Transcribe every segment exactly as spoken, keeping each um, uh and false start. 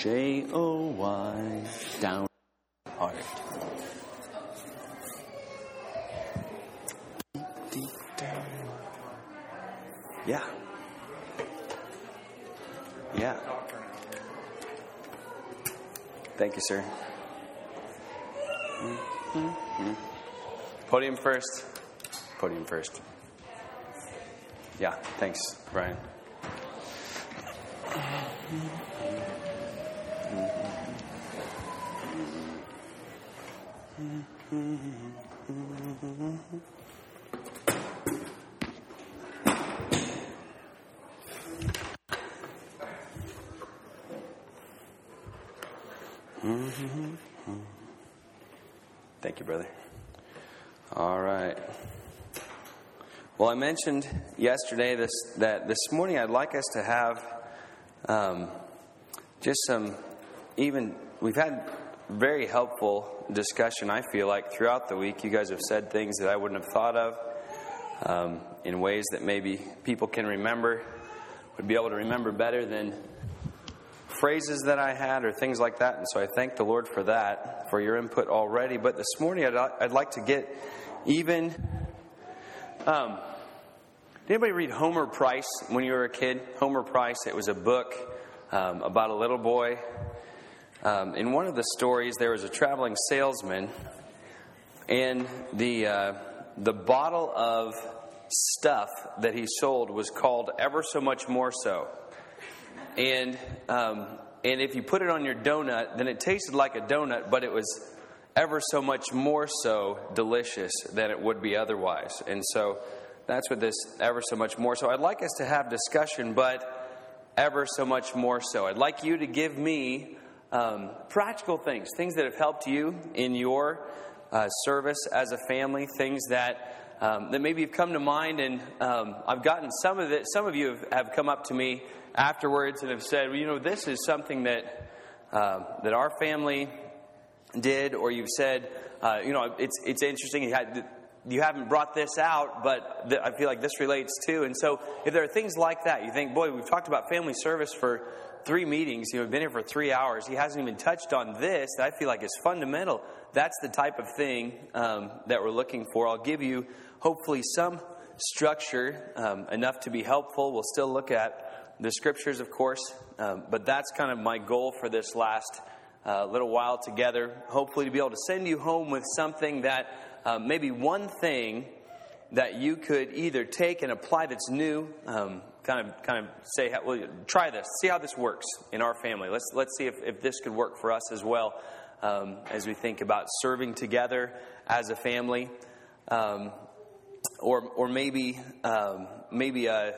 J O Y, down heart. Yeah. Yeah. Thank you, sir. Mm-hmm. Podium first. Podium first. Yeah, thanks, Brian. Thank you, brother. All right. Well, I mentioned yesterday this that this morning I'd like us to have um, just some, even, we've had very helpful discussion, I feel like, throughout the week. You guys have said things that I wouldn't have thought of um, in ways that maybe people can remember, would be able to remember better than phrases that I had or things like that. And so I thank the Lord for that, for your input already. But this morning I'd, I'd like to get even... Um, did anybody read Homer Price when you were a kid? Homer Price, it was a book um, about a little boy. Um, in one of the stories, there was a traveling salesman, and the uh, the bottle of stuff that he sold was called Ever So Much More So. And um, and if you put it on your donut, then it tasted like a donut, but it was ever so much more so delicious than it would be otherwise. And so that's what this ever so much more so. I'd like us to have discussion, but ever so much more so. I'd like you to give me um, practical things, things that have helped you in your uh, service as a family, things that um, that maybe have come to mind. And um, I've gotten some of it. Some of you have, have come up to me afterwards and have said, well, you know, this is something that uh, that our family did, or you've said, uh, you know, it's it's interesting. You, had, you haven't brought this out, but th- I feel like this relates too. And so, if there are things like that, you think, boy, we've talked about family service for three meetings. You know, we've been here for three hours. He hasn't even touched on this. That I feel like is fundamental. That's the type of thing um, that we're looking for. I'll give you hopefully some structure, um, enough to be helpful. We'll still look at the scriptures, of course, um, but that's kind of my goal for this last a uh, little while together, hopefully to be able to send you home with something that uh, maybe one thing that you could either take and apply that's new, um, kind of kind of say, well, try this, see how this works in our family. Let's let's see if, if this could work for us as well, um, as we think about serving together as a family, um, or or maybe um, maybe a.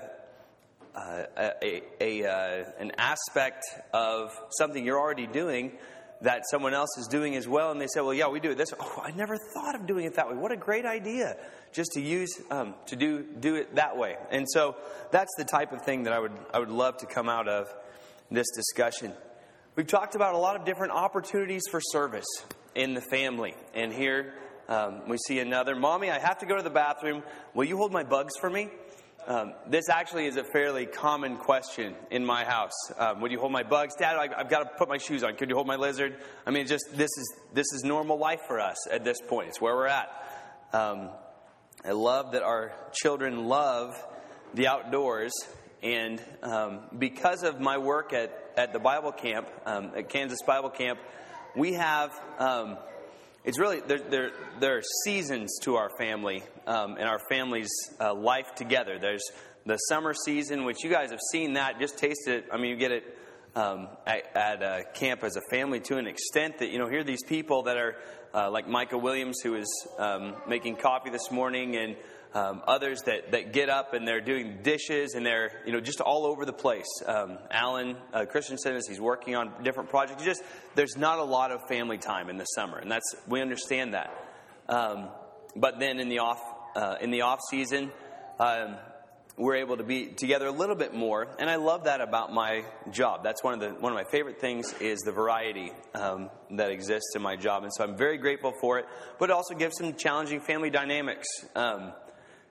Uh, a, a uh, an aspect of something you're already doing that someone else is doing as well, and they say, well, yeah, we do it this way. Oh, I never thought of doing it that way. What a great idea, just to use um, to do do it that way. And so that's the type of thing that I would I would love to come out of this discussion. We've talked about a lot of different opportunities for service in the family, and here um, we see another. Mommy, I have to go to the bathroom. Will you hold my bugs for me? Um, this actually is a fairly common question in my house. Um, would you hold my bugs? Dad, I, I've got to put my shoes on. Could you hold my lizard? I mean, just this is this is normal life for us at this point. It's where we're at. Um, I love that our children love the outdoors. And um, because of my work at, at the Bible camp, um, at Kansas Bible Camp, we have... Um, It's really, there, there, there are seasons to our family um, and our family's uh, life together. There's the summer season, which you guys have seen that, just tasted it. I mean, you get it um, at, at uh, camp as a family to an extent that, you know, here are these people that are uh, like Micah Williams, who is um, making coffee this morning, and um, others that, that get up and they're doing dishes, and they're, you know, just all over the place. Um, Alan uh, Christensen, as he's working on different projects, just there's not a lot of family time in the summer, and that's we understand that. Um, but then in the off uh, in the off season, um, we're able to be together a little bit more, and I love that about my job. That's one of the one of my favorite things is the variety um, that exists in my job, and so I'm very grateful for it. But it also gives some challenging family dynamics. Um,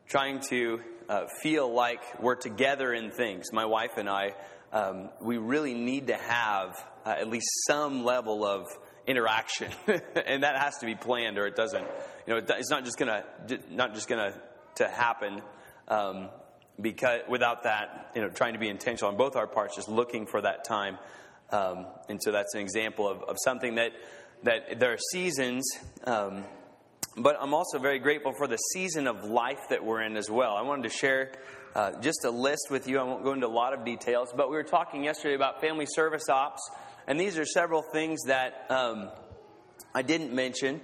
trying to uh, feel like we're together in things. My wife and I, um, we really need to have uh, at least some level of interaction, and that has to be planned, or it doesn't. You know, it's not just gonna not just gonna to happen um, because without that, you know, trying to be intentional on both our parts, just looking for that time. Um, and so that's an example of, of something that that there are seasons. Um, But I'm also very grateful for the season of life that we're in as well. I wanted to share uh, just a list with you. I won't go into a lot of details, but we were talking yesterday about family service ops, and these are several things that um, I didn't mention,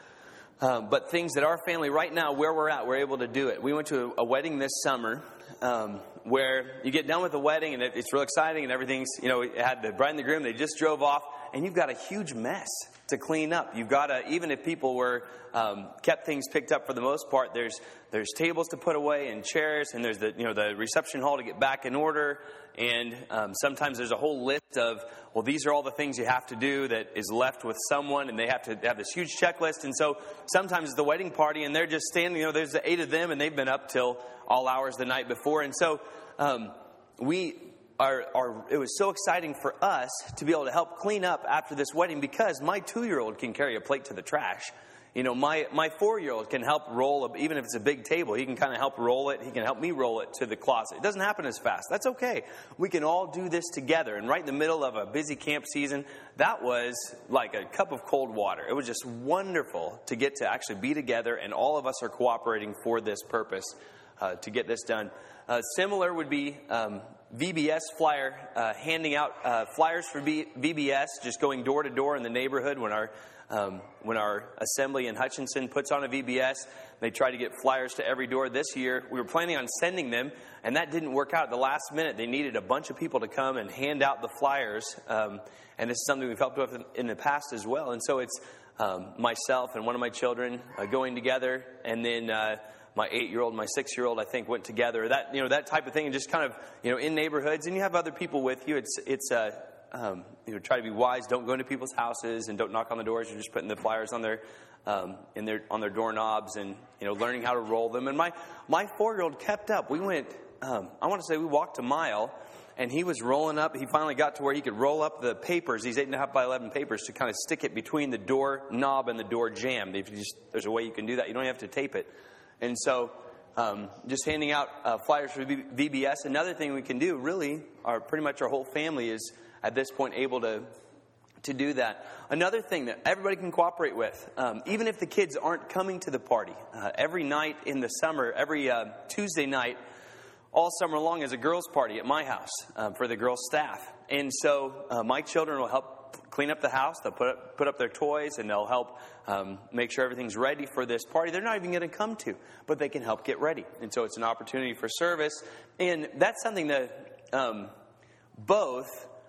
uh, but things that our family right now, where we're at, we're able to do it. We went to a wedding this summer um, where you get done with the wedding, and it, it's real exciting, and everything's, you know, it had the bride and the groom, they just drove off, and you've got a huge mess to clean up. You've got to, even if people were um, kept things picked up for the most part, there's there's tables to put away and chairs, and there's the you know the reception hall to get back in order, and um, sometimes there's a whole list of, well, these are all the things you have to do that is left with someone, and they have to have this huge checklist. And so sometimes it's the wedding party, and they're just standing, you know, there's the eight of them, and they've been up till all hours the night before, and so um, we. Our, our, it was so exciting for us to be able to help clean up after this wedding, because my two-year-old can carry a plate to the trash. You know, my, my four-year-old can help roll, a, even if it's a big table, he can kind of help roll it. He can help me roll it to the closet. It doesn't happen as fast. That's okay. We can all do this together. And right in the middle of a busy camp season, that was like a cup of cold water. It was just wonderful to get to actually be together, and all of us are cooperating for this purpose uh, to get this done. Uh, similar would be um, V B S flyer, uh, handing out uh, flyers for V B S, just going door to door in the neighborhood. When our um, when our assembly in Hutchinson puts on a V B S, they try to get flyers to every door. This year, we were planning on sending them, and that didn't work out at the last minute. They needed a bunch of people to come and hand out the flyers, um, and this is something we've helped with in the past as well. And so it's um, myself and one of my children uh, going together, and then Uh, my eight-year-old, my six-year-old, I think, went together. That you know that type of thing, and just kind of you know in neighborhoods, and you have other people with you. It's it's uh, um, you know try to be wise. Don't go into people's houses and don't knock on the doors. You're just putting the flyers on their um, in their on their doorknobs, and you know learning how to roll them. And my my four-year-old kept up. We went. Um, I want to say we walked a mile, and he was rolling up. He finally got to where he could roll up the papers, these eight and a half by eleven papers, to kind of stick it between the door knob and the door jamb. If you just there's a way you can do that. You don't have to tape it. And so um, just handing out uh, flyers for V B S. Another thing we can do, really, our pretty much our whole family is at this point able to to do that. Another thing that everybody can cooperate with, um, even if the kids aren't coming to the party, uh, every night in the summer, every uh, Tuesday night, all summer long is a girls' party at my house uh, for the girls' staff. And so uh, my children will help clean up the house. They'll put up, put up their toys, and they'll help um, make sure everything's ready for this party they're not even going to come to, but they can help get ready. And so it's an opportunity for service. And that's something that um, both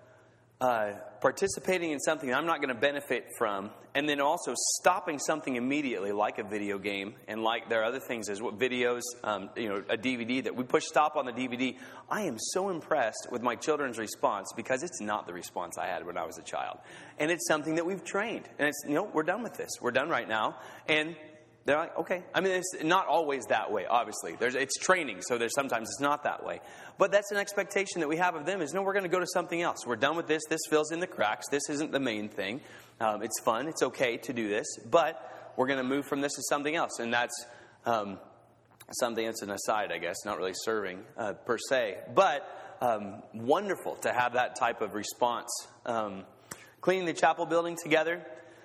uh, participating in something I'm not going to benefit from, and then also stopping something immediately, like a video game, and like there are other things as what videos, um, you know, a D V D that we push stop on the D V D. I am so impressed with my children's response, because it's not the response I had when I was a child, and it's something that we've trained. And it's you know we're done with this. We're done right now, and they're like, okay. I mean, it's not always that way, obviously. There's, it's training, so there's sometimes it's not that way. But that's an expectation that we have of them is, no, we're going to go to something else. We're done with this. This fills in the cracks. This isn't the main thing. Um, it's fun. It's okay to do this. But we're going to move from this to something else. And that's um, something that's an aside, I guess, not really serving uh, per se. But um, wonderful to have that type of response. Um, cleaning the chapel building together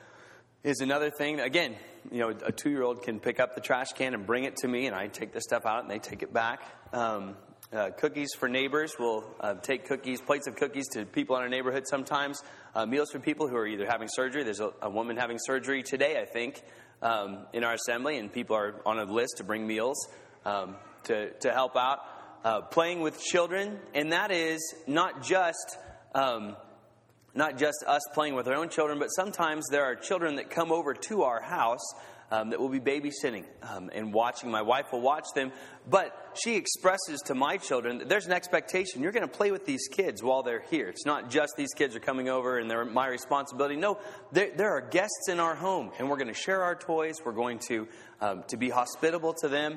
is another thing. Again, you know, a two-year-old can pick up the trash can and bring it to me, and I take the stuff out and they take it back. Um, uh, cookies for neighbors. We'll uh, take cookies, plates of cookies to people in our neighborhood sometimes. Uh, meals for people who are either having surgery. There's a, a woman having surgery today, I think, um, in our assembly, and people are on a list to bring meals um, to, to help out. Uh, playing with children, and that is not just... Um, Not just us playing with our own children, but sometimes there are children that come over to our house um, that will be babysitting um, and watching. My wife will watch them, but she expresses to my children that there's an expectation. You're going to play with these kids while they're here. It's not just these kids are coming over and they're my responsibility. No, there, there are guests in our home, and we're going to share our toys. We're going to um, to be hospitable to them.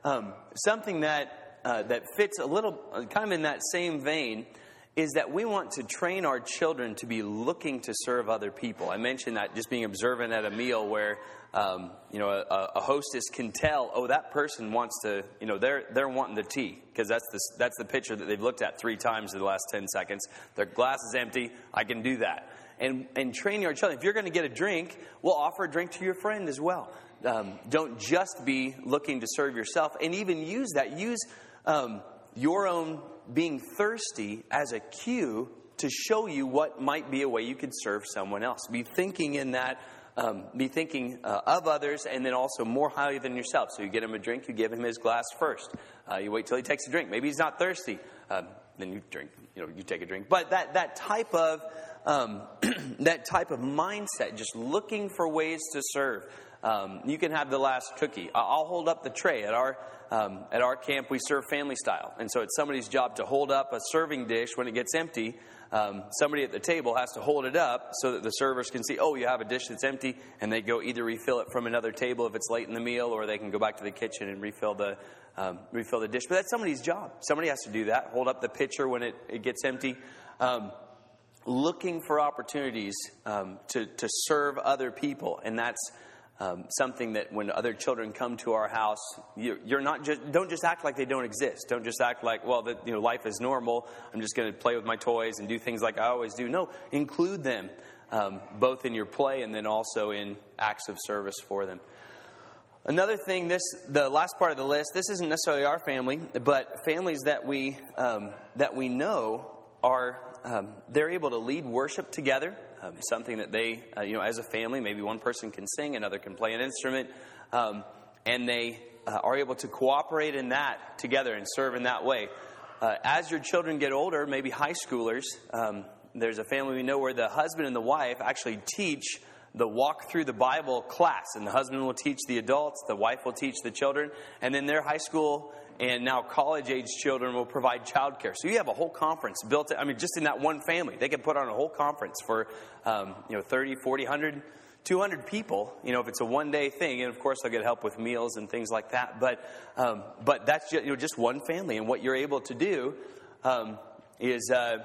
um, something that uh, that fits a little, uh, kind of in that same vein, is that we want to train our children to be looking to serve other people. I mentioned that just being observant at a meal where, um, you know, a, a hostess can tell, oh, that person wants to, you know, they're they're wanting the tea, because that's the, that's the picture that they've looked at three times in the last ten seconds. Their glass is empty. I can do that. And, and training our children. If you're going to get a drink, we'll offer a drink to your friend as well. Um, don't just be looking to serve yourself. And even use that. Use um, your own being thirsty as a cue to show you what might be a way you could serve someone else. Be thinking in that, um, be thinking uh, of others, and then also more highly than yourself. So you get him a drink, you give him his glass first. Uh, you wait till he takes a drink. Maybe he's not thirsty. Um, then you drink, you know, you take a drink. But that, that type of, um, that type of mindset, just looking for ways to serve. Um, you can have the last cookie. I'll hold up the tray. At our um, at our camp, we serve family style. And so it's somebody's job to hold up a serving dish when it gets empty. Um, somebody at the table has to hold it up so that the servers can see, oh, you have a dish that's empty. And they go either refill it from another table if it's late in the meal, or they can go back to the kitchen and refill the um, refill the dish. But that's somebody's job. Somebody has to do that. Hold up the pitcher when it, it gets empty. Um, looking for opportunities um, to, to serve other people. And that's Um, something that when other children come to our house, you're, you're not just don't just act like they don't exist. Don't just act like, well, that, you know, life is normal. I'm just going to play with my toys and do things like I always do. No, include them um, both in your play and then also in acts of service for them. Another thing, this the last part of the list. This isn't necessarily our family, but families that we um, that we know are um, they're able to lead worship together. Um, something that they, uh, you know, as a family, maybe one person can sing, another can play an instrument, um, and they uh, are able to cooperate in that together and serve in that way. Uh, as your children get older, maybe high schoolers, um, there's a family we know where the husband and the wife actually teach the walk through the Bible class, and the husband will teach the adults, the wife will teach the children, and then their high school and now college-age children will provide childcare. So you have a whole conference built, I mean, just in that one family. They can put on a whole conference for, um, you know, thirty, forty, one hundred, two hundred people, you know, if it's a one-day thing. And, of course, they'll get help with meals and things like that. But um, but that's just, you know, just one family. And what you're able to do um, is uh,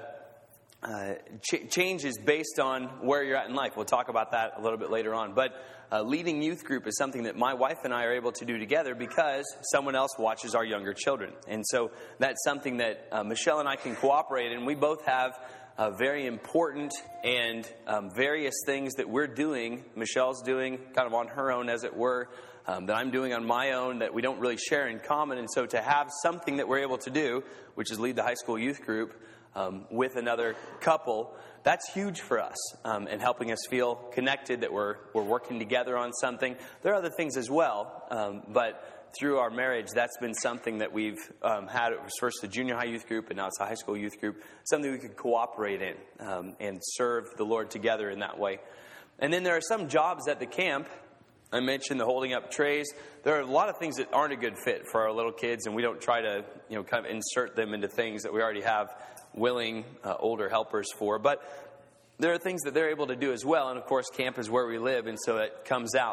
uh, ch- changes based on where you're at in life. We'll talk about that a little bit later on. But Uh, leading youth group is something that my wife and I are able to do together because someone else watches our younger children. And so that's something that uh, Michelle and I can cooperate in. We both have uh, very important and um, various things that we're doing. Michelle's doing kind of on her own, as it were, um, that I'm doing on my own, that we don't really share in common. And so to have something that we're able to do, which is lead the high school youth group um, with another couple, that's huge for us, um, and helping us feel connected, that we're we're working together on something. There are other things as well, um, but through our marriage, that's been something that we've um, had. It was first the junior high youth group, and now it's a high school youth group, something we could cooperate in um, and serve the Lord together in that way. And then there are some jobs at the camp. I mentioned the holding up trays. There are a lot of things that aren't a good fit for our little kids, and we don't try to, you know, kind of insert them into things that we already have willing uh, older helpers for. But there are things that they're able to do as well. And of course, camp is where we live, and so it comes out.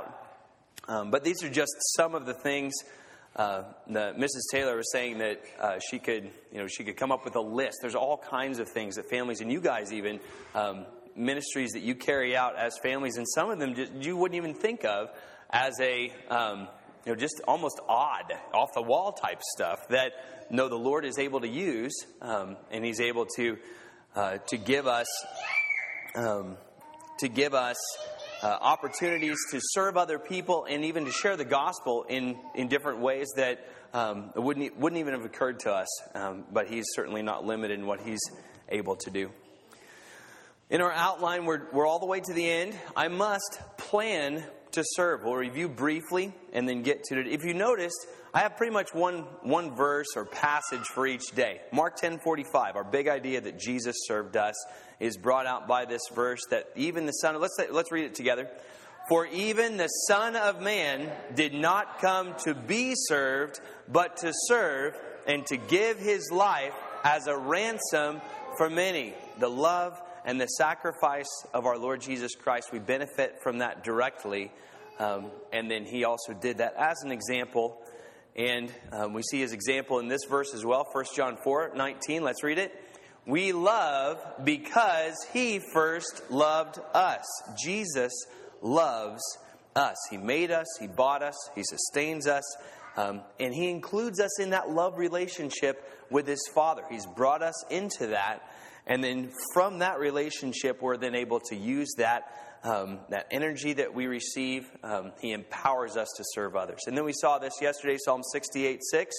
Um, but these are just some of the things. Uh, the, Missus Taylor was saying that uh, she could, you know, she could come up with a list. There's all kinds of things that families, and you guys even, um, ministries that you carry out as families, and some of them just, you wouldn't even think of as a, um, you know, just almost odd, off the wall type stuff that no, the Lord is able to use, um, and He's able to uh, to give us um, to give us uh, opportunities to serve other people and even to share the gospel in, in different ways that um, wouldn't wouldn't even have occurred to us. Um, but He's certainly not limited in what He's able to do. In our outline, we're we're all the way to the end. I must plan to serve. We'll review briefly and then get to it. If you noticed, I have pretty much one one verse or passage for each day. Mark ten forty-five, our big idea that Jesus served us, is brought out by this verse that even the Son of, let's say, let's read it together. For even the Son of Man did not come to be served, but to serve and to give His life as a ransom for many. The love and the sacrifice of our Lord Jesus Christ, we benefit from that directly. Um, and then He also did that as an example And um, we see his example in this verse as well, First John four nineteen. Let's read it. We love because he first loved us. Jesus loves us. He made us. He bought us. He sustains us. Um, and he includes us in that love relationship with his Father. He's brought us into that. And then from that relationship, we're then able to use that um, that energy that we receive. Um, he empowers us to serve others. And then we saw this yesterday, Psalm sixty-eight six.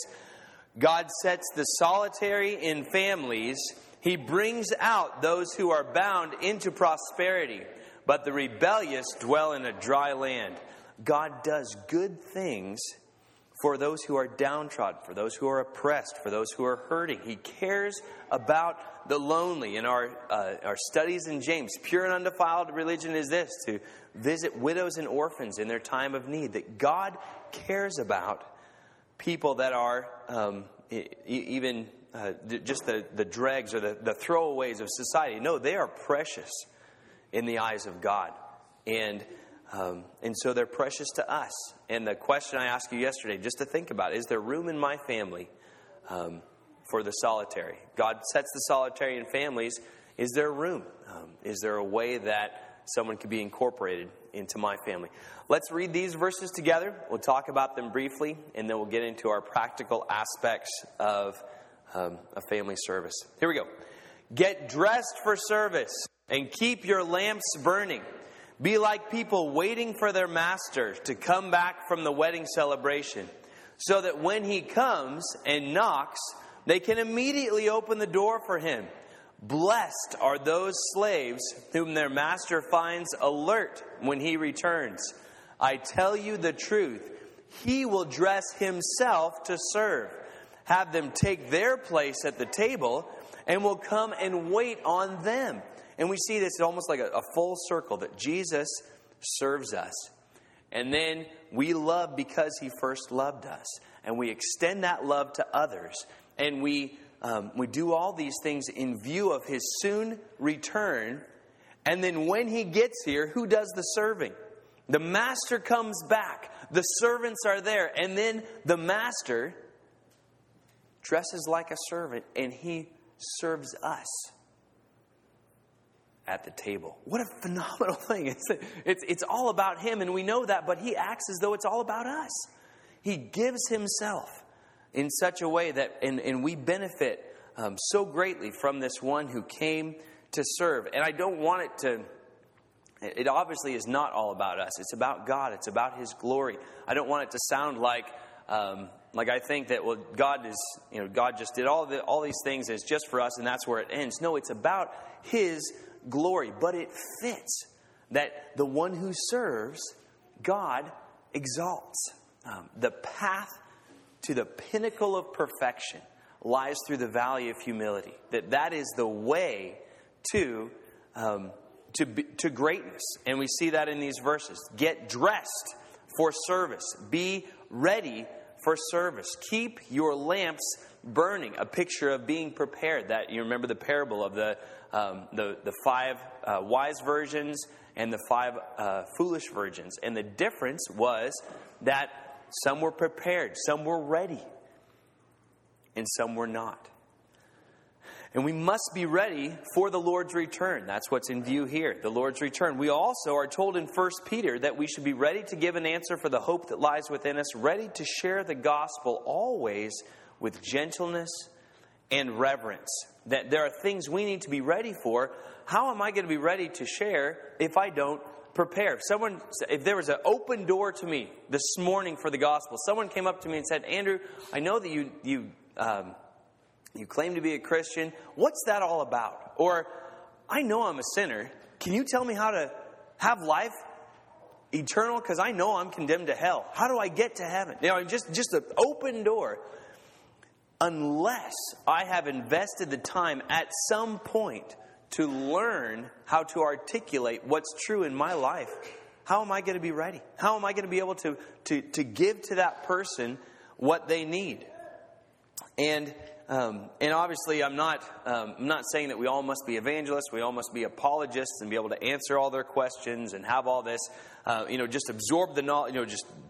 God sets the solitary in families. He brings out those who are bound into prosperity, but the rebellious dwell in a dry land. God does good things for those who are downtrodden, for those who are oppressed, for those who are hurting. He cares about the lonely. In our uh, our studies in James, pure and undefiled religion is this, to visit widows and orphans in their time of need. That God cares about people that are um, e- even uh, just the, the dregs or the, the throwaways of society. No, they are precious in the eyes of God. And Um, and so they're precious to us. And the question I asked you yesterday, just to think about, is there room in my family um, for the solitary? God sets the solitary in families. Is there room? Um, is there a way that someone could be incorporated into my family? Let's read these verses together. We'll talk about them briefly, and then we'll get into our practical aspects of um, a family service. Here we go. Get dressed for service and keep your lamps burning. Be like people waiting for their master to come back from the wedding celebration, so that when he comes and knocks, they can immediately open the door for him. Blessed are those slaves whom their master finds alert when he returns. I tell you the truth, he will dress himself to serve. Have them take their place at the table, and will come and wait on them. And we see this almost like a, a full circle, that Jesus serves us. And then we love because he first loved us. And we extend that love to others. And we um, we do all these things in view of his soon return. And then when he gets here, who does the serving? The master comes back. The servants are there. And then the master dresses like a servant, and he serves us at the table. What a phenomenal thing. It's, it's, it's all about him, and we know that, but he acts as though it's all about us. He gives himself in such a way that, and, and we benefit um, so greatly from this one who came to serve. And I don't want it to, it obviously is not all about us. It's about God. It's about his glory. I don't want it to sound like, um, like I think that, well, God is, you know, God just did all the, all these things, and it's just for us, and that's where it ends. No, it's about his glory, but it fits that the one who serves, God exalts. Um, the path to the pinnacle of perfection lies through the valley of humility. That that is the way to um, to be, to greatness, and we see that in these verses. Get dressed for service. Be ready for service. Keep your lamps burning. A picture of being prepared. That you remember the parable of the um, the the five uh, wise virgins and the five uh, foolish virgins, and the difference was that some were prepared, some were ready, and some were not. And we must be ready for the Lord's return. That's what's in view here, the Lord's return. We also are told in First Peter that we should be ready to give an answer for the hope that lies within us, ready to share the gospel always with gentleness and reverence. That there are things we need to be ready for. How am I going to be ready to share if I don't prepare? If someone, if there was an open door to me this morning for the gospel, someone came up to me and said, Andrew, I know that you you um, you claim to be a Christian. What's that all about? Or, I know I'm a sinner. Can you tell me how to have life eternal? Because I know I'm condemned to hell. How do I get to heaven? You know, just just an open door. Unless I have invested the time at some point to learn how to articulate what's true in my life, how am I going to be ready? How am I going to be able to, to, to give to that person what they need? And um, and obviously, I'm not um, I'm not saying that we all must be evangelists, we all must be apologists and be able to answer all their questions and have all this, uh, you know, just absorb the knowledge, you know, just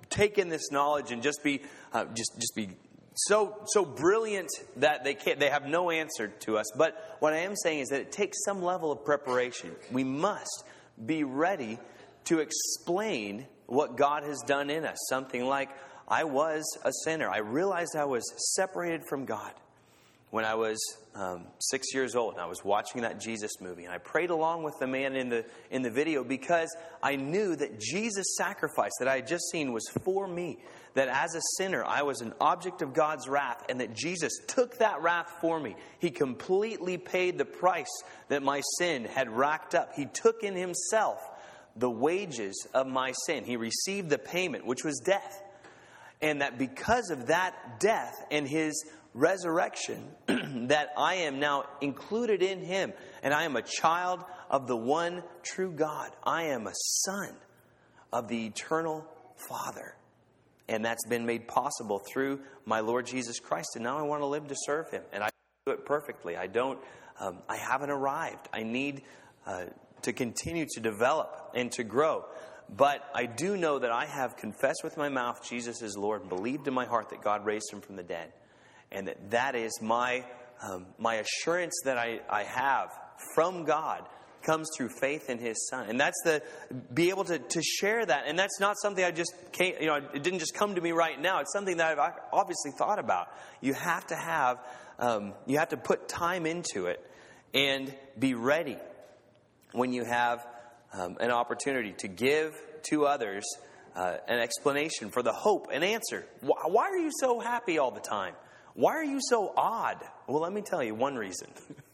take in this knowledge and just be uh, just just be so so brilliant that they can't they have no answer to us. But what I am saying is that it takes some level of preparation. We must be ready to explain what God has done in us. Something like, I was a sinner. I realized I was separated from God when I was um, six years old, and I was watching that Jesus movie, and I prayed along with the man in the in the video because I knew that Jesus' sacrifice that I had just seen was for me. That as a sinner, I was an object of God's wrath, and that Jesus took that wrath for me. He completely paid the price that my sin had racked up. He took in himself the wages of my sin. He received the payment, which was death. And that because of that death and his resurrection, that I am now included in him, and I am a child of the one true God. I am a son of the eternal Father. And that's been made possible through my Lord Jesus Christ. And now I want to live to serve him. And I do it perfectly. I don't, um, I haven't arrived. I need uh, to continue to develop and to grow. But I do know that I have confessed with my mouth Jesus is Lord and believed in my heart that God raised him from the dead. And that that is my um, my assurance that I, I have from God comes through faith in his Son. And that's the, be able to, to share that. And that's not something I just came, you know, it didn't just come to me right now. It's something that I've obviously thought about. You have to have, um, you have to put time into it and be ready when you have um, an opportunity to give to others uh, an explanation for the hope and answer. Why, why are you so happy all the time? Why are you so odd? Well, let me tell you one reason.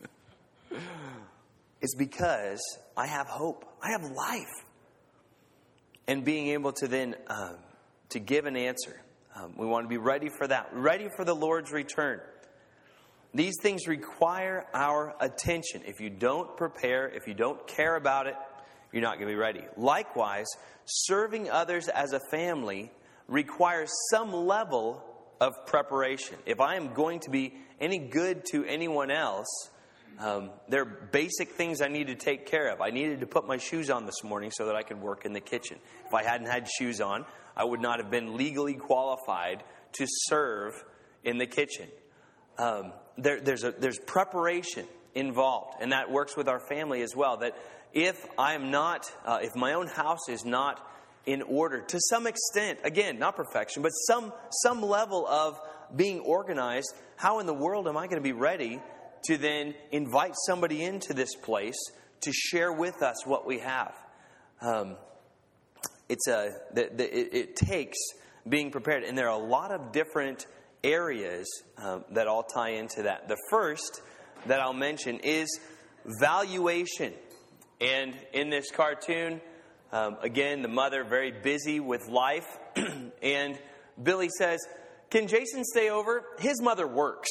It's because I have hope. I have life. And being able to then um, to give an answer. Um, we want to be ready for that. Ready for the Lord's return. These things require our attention. If you don't prepare, if you don't care about it, you're not going to be ready. Likewise, serving others as a family requires some level of preparation. If I am going to be any good to anyone else, um, there are basic things I need to take care of. I needed to put my shoes on this morning so that I could work in the kitchen. If I hadn't had shoes on, I would not have been legally qualified to serve in the kitchen. Um, there, there's a, there's preparation involved, and that works with our family as well. That if I am not, uh, if my own house is not in order, to some extent, again, not perfection, but some some level of being organized, how in the world am I going to be ready to then invite somebody into this place to share with us what we have? Um, it's a the, the, it, it takes being prepared, and there are a lot of different areas um, that all tie into that. The first that I'll mention is valuation. And in this cartoon, um, again, the mother very busy with life. And Billy says, "Can Jason stay over? His mother works."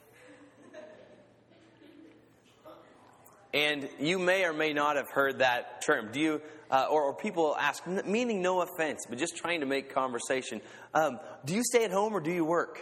And you may or may not have heard that term. Do you, uh, or, or people ask, meaning no offense, but just trying to make conversation. Um, do you stay at home or do you work?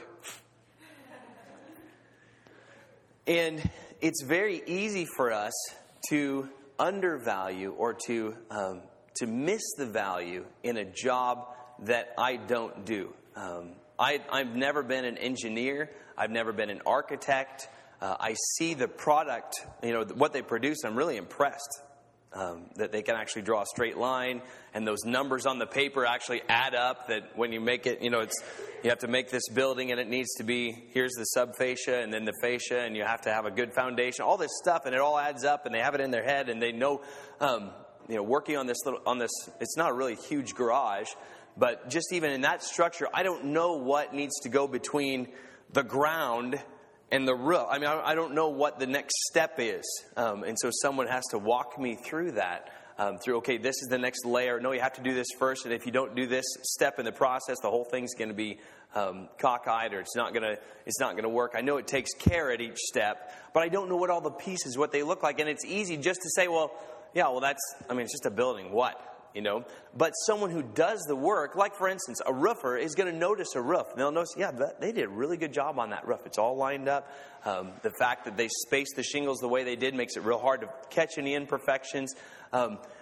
And it's very easy for us to undervalue or to um, to miss the value in a job that I don't do. Um, I, I've never been an engineer. I've never been an architect. Uh, I see the product, you know, what they produce. I'm really impressed um, that they can actually draw a straight line, and those numbers on the paper actually add up. That when you make it, you know, it's you have to make this building, and it needs to be, here's the subfascia and then the fascia, and you have to have a good foundation. All this stuff, and it all adds up, and they have it in their head, and they know, um, you know, working on this little on this. It's not a really huge garage, but just even in that structure, I don't know what needs to go between the ground and the roof. I mean, I don't know what the next step is. Um, and so someone has to walk me through that. Um, through, okay, this is the next layer. No, you have to do this first. And if you don't do this step in the process, the whole thing's going to be um, cockeyed, or it's not going to it's not going to work. I know it takes care at each step, but I don't know what all the pieces, what they look like. And it's easy just to say, well, yeah, well, that's, I mean, it's just a building. What? You know, but someone who does the work, like for instance, a roofer is going to notice a roof. And they'll notice, yeah, that, they did a really good job on that roof. It's all lined up. Um, the fact that they spaced the shingles the way they did makes it real hard to catch any imperfections. Um,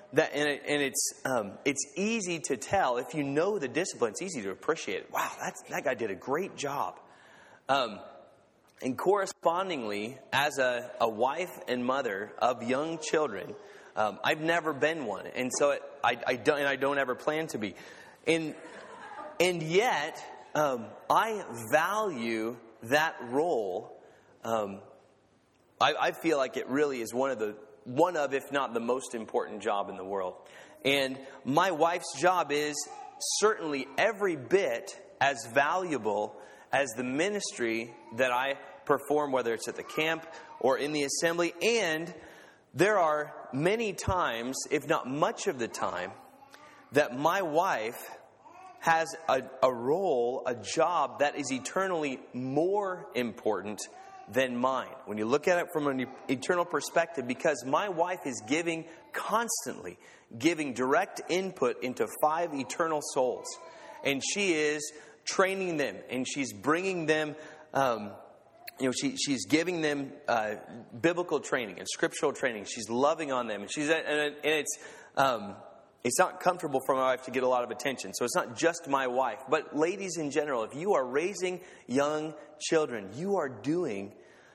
that, and, it, and it's um, it's easy to tell if you know the discipline. It's easy to appreciate it. Wow, that's, that guy did a great job. Um, and correspondingly, as a, a wife and mother of young children, um, I've never been one, and so it, I, I don't, and I don't ever plan to be. And and yet, um, I value that role. Um, I, I feel like it really is one of the one of, if not the most important job in the world. And my wife's job is certainly every bit as valuable as the ministry that I perform, whether it's at the camp or in the assembly. And there are many times, if not much of the time, that my wife has a, a role, a job that is eternally more important than mine. When you look at it from an eternal perspective, because my wife is giving constantly, giving direct input into five eternal souls. And she is training them, and she's bringing them, um, you know, she, she's giving them uh, biblical training and scriptural training. She's loving on them. And she's and, and it's um, it's not comfortable for my wife to get a lot of attention. So it's not just my wife. But ladies in general, if you are raising young children, you are doing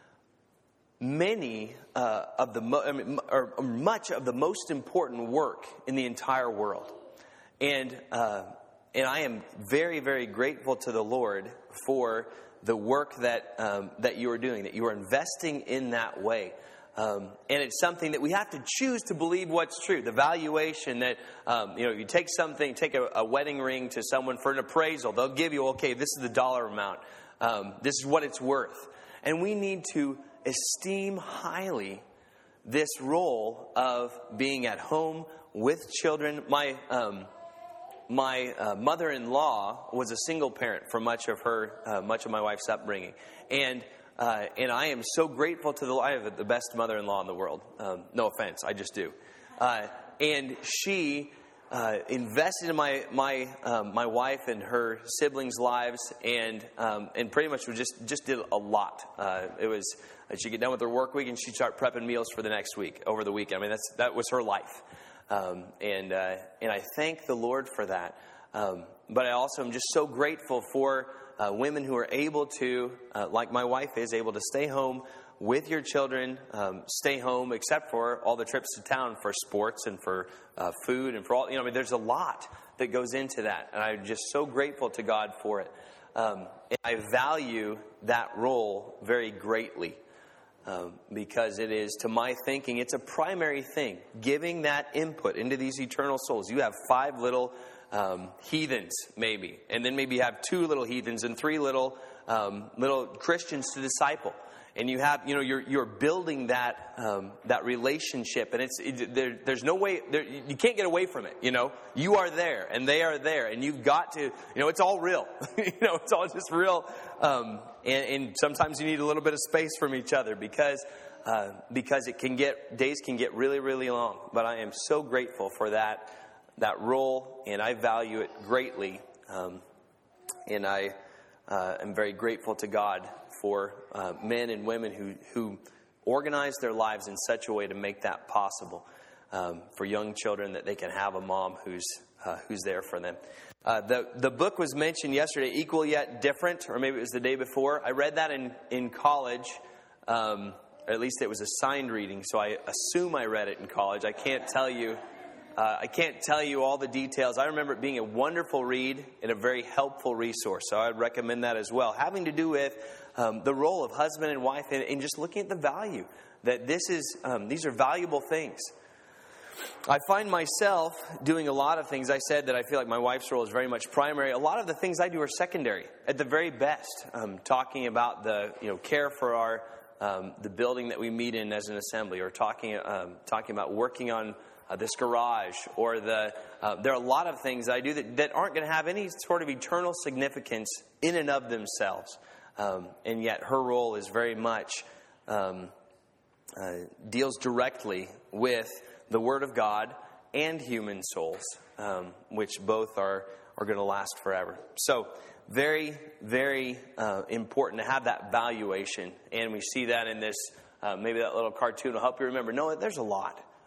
many uh, of the mo- I mean, or much of the most important work in the entire world, and uh, and I am very, very grateful to the Lord for the work that um, that you are doing, that you are investing in that way. Um, and it's something that we have to choose to believe what's true. The valuation that, um, you know, you take something, take a, a wedding ring to someone for an appraisal. They'll give you, okay, this is the dollar amount. Um, this is what it's worth. And we need to esteem highly this role of being at home with children. My um, my uh, mother-in-law was a single parent for much of her, uh, much of my wife's upbringing, and uh, and I am so grateful to the. I have the best mother-in-law in the world. Um, no offense, I just do. Uh, and she uh, invested in my my um, my wife and her siblings' lives, and um, and pretty much was just just did a lot. Uh, it was. She'd get done with her work week, and she'd start prepping meals for the next week, over the weekend. I mean, that's that was her life. Um, and uh, and I thank the Lord for that. Um, but I also am just so grateful for uh, women who are able to, uh, like my wife is, able to stay home with your children, um, stay home except for all the trips to town for sports and for uh, food and for all, you know, I mean, there's a lot that goes into that. And I'm just so grateful to God for it. Um, and I value that role very greatly. Um, because it is, to my thinking, it's a primary thing. Giving that input into these eternal souls. You have five little um, heathens, maybe. And then maybe you have two little heathens and three little um, little Christians to disciple. And you have, you know, you're you're building that um, that relationship, and it's it, there, there's no way there, you can't get away from it. You know, you are there, and they are there, and you've got to, you know, it's all real. you know, it's all just real. Um, and, and sometimes you need a little bit of space from each other because uh, because it can get days can get really really long. But I am so grateful for that that role, and I value it greatly. Um, and I uh, am very grateful to God for uh, men and women who, who organize their lives in such a way to make that possible um, for young children, that they can have a mom who's uh, who's there for them. Uh, the the book was mentioned yesterday, Equal Yet Different, or maybe it was the day before. I read that in, in college, um, or at least it was a signed reading, so I assume I read it in college. I can't tell you. Uh, I can't tell you all the details. I remember it being a wonderful read and a very helpful resource, so I would recommend that as well. Having to do with um, the role of husband and wife, and, and just looking at the value that this is. Um, these are valuable things. I find myself doing a lot of things. I said that I feel like my wife's role is very much primary. A lot of the things I do are secondary, at the very best. Um, talking about the you know care for our um, the building that we meet in as an assembly, or talking um, talking about working on Uh, this garage, or the uh, there are a lot of things I do that, that aren't going to have any sort of eternal significance in and of themselves, um, and yet her role is very much um, uh, deals directly with the Word of God and human souls, um, which both are are going to last forever. So very very uh, important to have that valuation, and we see that in this. Uh, maybe that little cartoon will help you remember. No, there's a lot.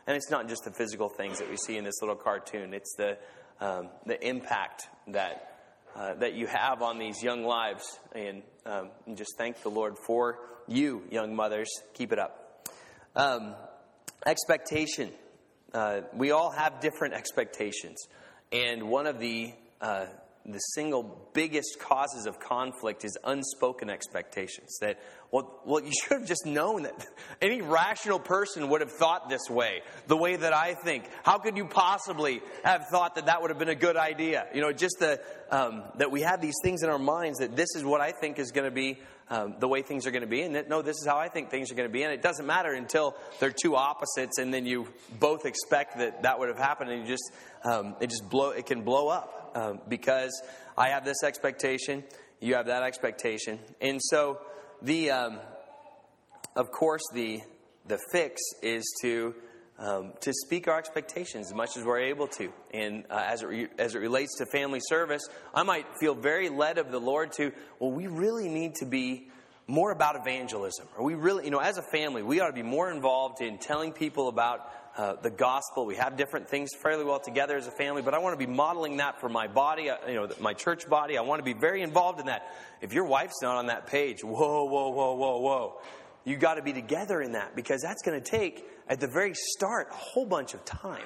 And it's not just the physical things that we see in this little cartoon. It's the um, the impact that uh, that you have on these young lives. And, um, and just thank the Lord for you, young mothers. Keep it up. Um, expectation. Uh, we all have different expectations. And one of the uh, the single biggest causes of conflict is unspoken expectations. That, well, well, you should have just known that any rational person would have thought this way, the way that I think. How could you possibly have thought that that would have been a good idea? You know, just the um, that we have these things in our minds that this is what I think is going to be um, the way things are going to be, and that, no, this is how I think things are going to be. And it doesn't matter until they're two opposites, and then you both expect that that would have happened, and you just um, it just blow it can blow up. Um, because I have this expectation, you have that expectation, and so the, um, of course, the the fix is to um, to speak our expectations as much as we're able to, and uh, as it re- as it relates to family service, I might feel very led of the Lord to, well, we really need to be more about evangelism, or we really, you know, as a family, we ought to be more involved in telling people about Uh, the gospel. We have different things fairly well together as a family, but I want to be modeling that for my body, uh, you know, my church body. I want to be very involved in that. If your wife's not on that page, whoa, whoa, whoa, whoa, whoa, you got to be together in that, because that's going to take, at the very start, a whole bunch of time.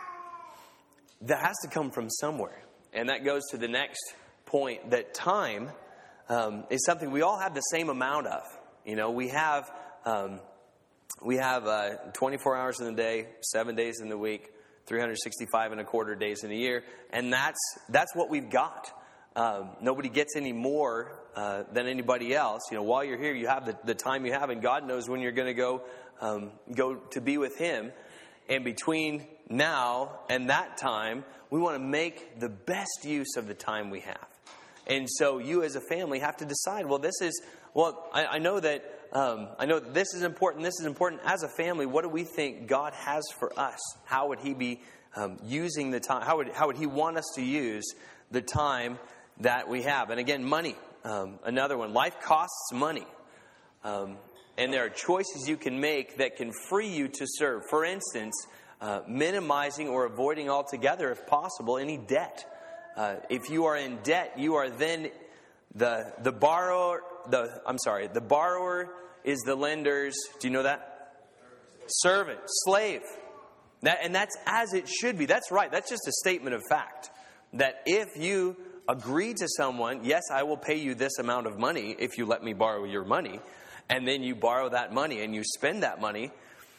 That has to come from somewhere, and that goes to the next point, that time um, is something we all have the same amount of. You know, we have. Um, We have uh, twenty-four hours in the day, seven days in the week, three hundred sixty-five and a quarter days in a year, and that's that's what we've got. Um, nobody gets any more uh, than anybody else. You know, while you're here, you have the, the time you have, and God knows when you're going to go um, go to be with Him. And between now and that time, we want to make the best use of the time we have. And so, you as a family have to decide. Well, this is well. I, I know that. Um, I know that this is important, this is important. As a family, what do we think God has for us? How would He be um, using the time? How would, how would He want us to use the time that we have? And again, money, um, another one. Life costs money. Um, and there are choices you can make that can free you to serve. For instance, uh, minimizing or avoiding altogether, if possible, any debt. Uh, if you are in debt, you are then the the borrower. The I'm sorry, the borrower is the lender's. Do you know that? Servant, slave. That, and that's as it should be. That's right. That's just a statement of fact. That if you agree to someone, yes, I will pay you this amount of money if you let me borrow your money, and then you borrow that money and you spend that money,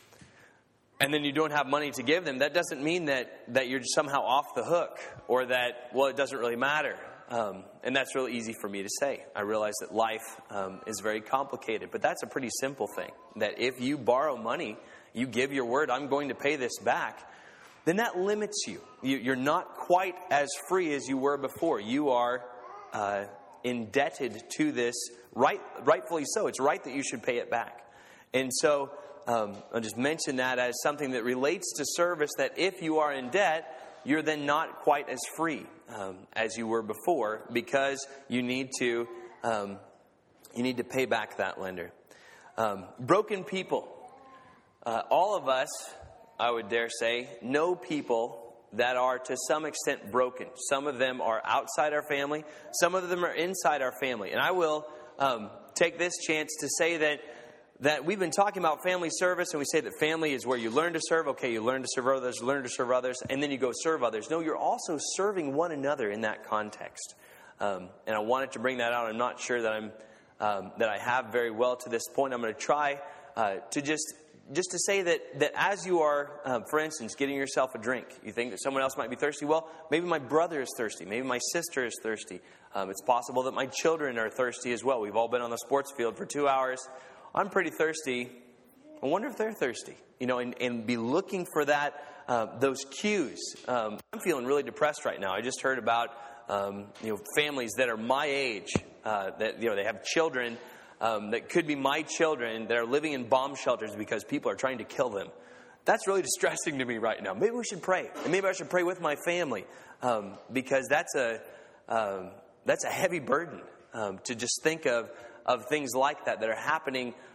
and then you don't have money to give them, that doesn't mean that, that you're somehow off the hook, or that, well, it doesn't really matter. Um, and that's really easy for me to say. I realize that life um, is very complicated, but that's a pretty simple thing. That if you borrow money, you give your word, I'm going to pay this back, then that limits you. you you're not quite as free as you were before. You are uh, indebted to this, right, rightfully so. It's right that you should pay it back. And so um, I'll just mention that as something that relates to service, that if you are in debt, you're then not quite as free um, as you were before, because you need to um, you need to pay back that lender. Um, broken people. Uh, all of us, I would dare say, know people that are to some extent broken. Some of them are outside our family. Some of them are inside our family. And I will um, take this chance to say that that we've been talking about family service, and we say that family is where you learn to serve. Okay, you learn to serve others, learn to serve others, and then you go serve others. No, you're also serving one another in that context. Um, and I wanted to bring that out. I'm not sure that I'm um, that I have very well to this point. I'm going to try uh, to just just to say that that as you are, uh, for instance, getting yourself a drink, you think that someone else might be thirsty. Well, maybe my brother is thirsty. Maybe my sister is thirsty. Um, it's possible that my children are thirsty as well. We've all been on the sports field for two hours. I'm pretty thirsty. I wonder if they're thirsty, you know, and, and be looking for that, uh, those cues. Um, I'm feeling really depressed right now. I just heard about, um, you know, families that are my age, uh, that, you know, they have children um, that could be my children that are living in bomb shelters because people are trying to kill them. That's really distressing to me right now. Maybe we should pray. And maybe I should pray with my family, um, because that's a, um, that's a heavy burden um, to just think of, of things like that that are happening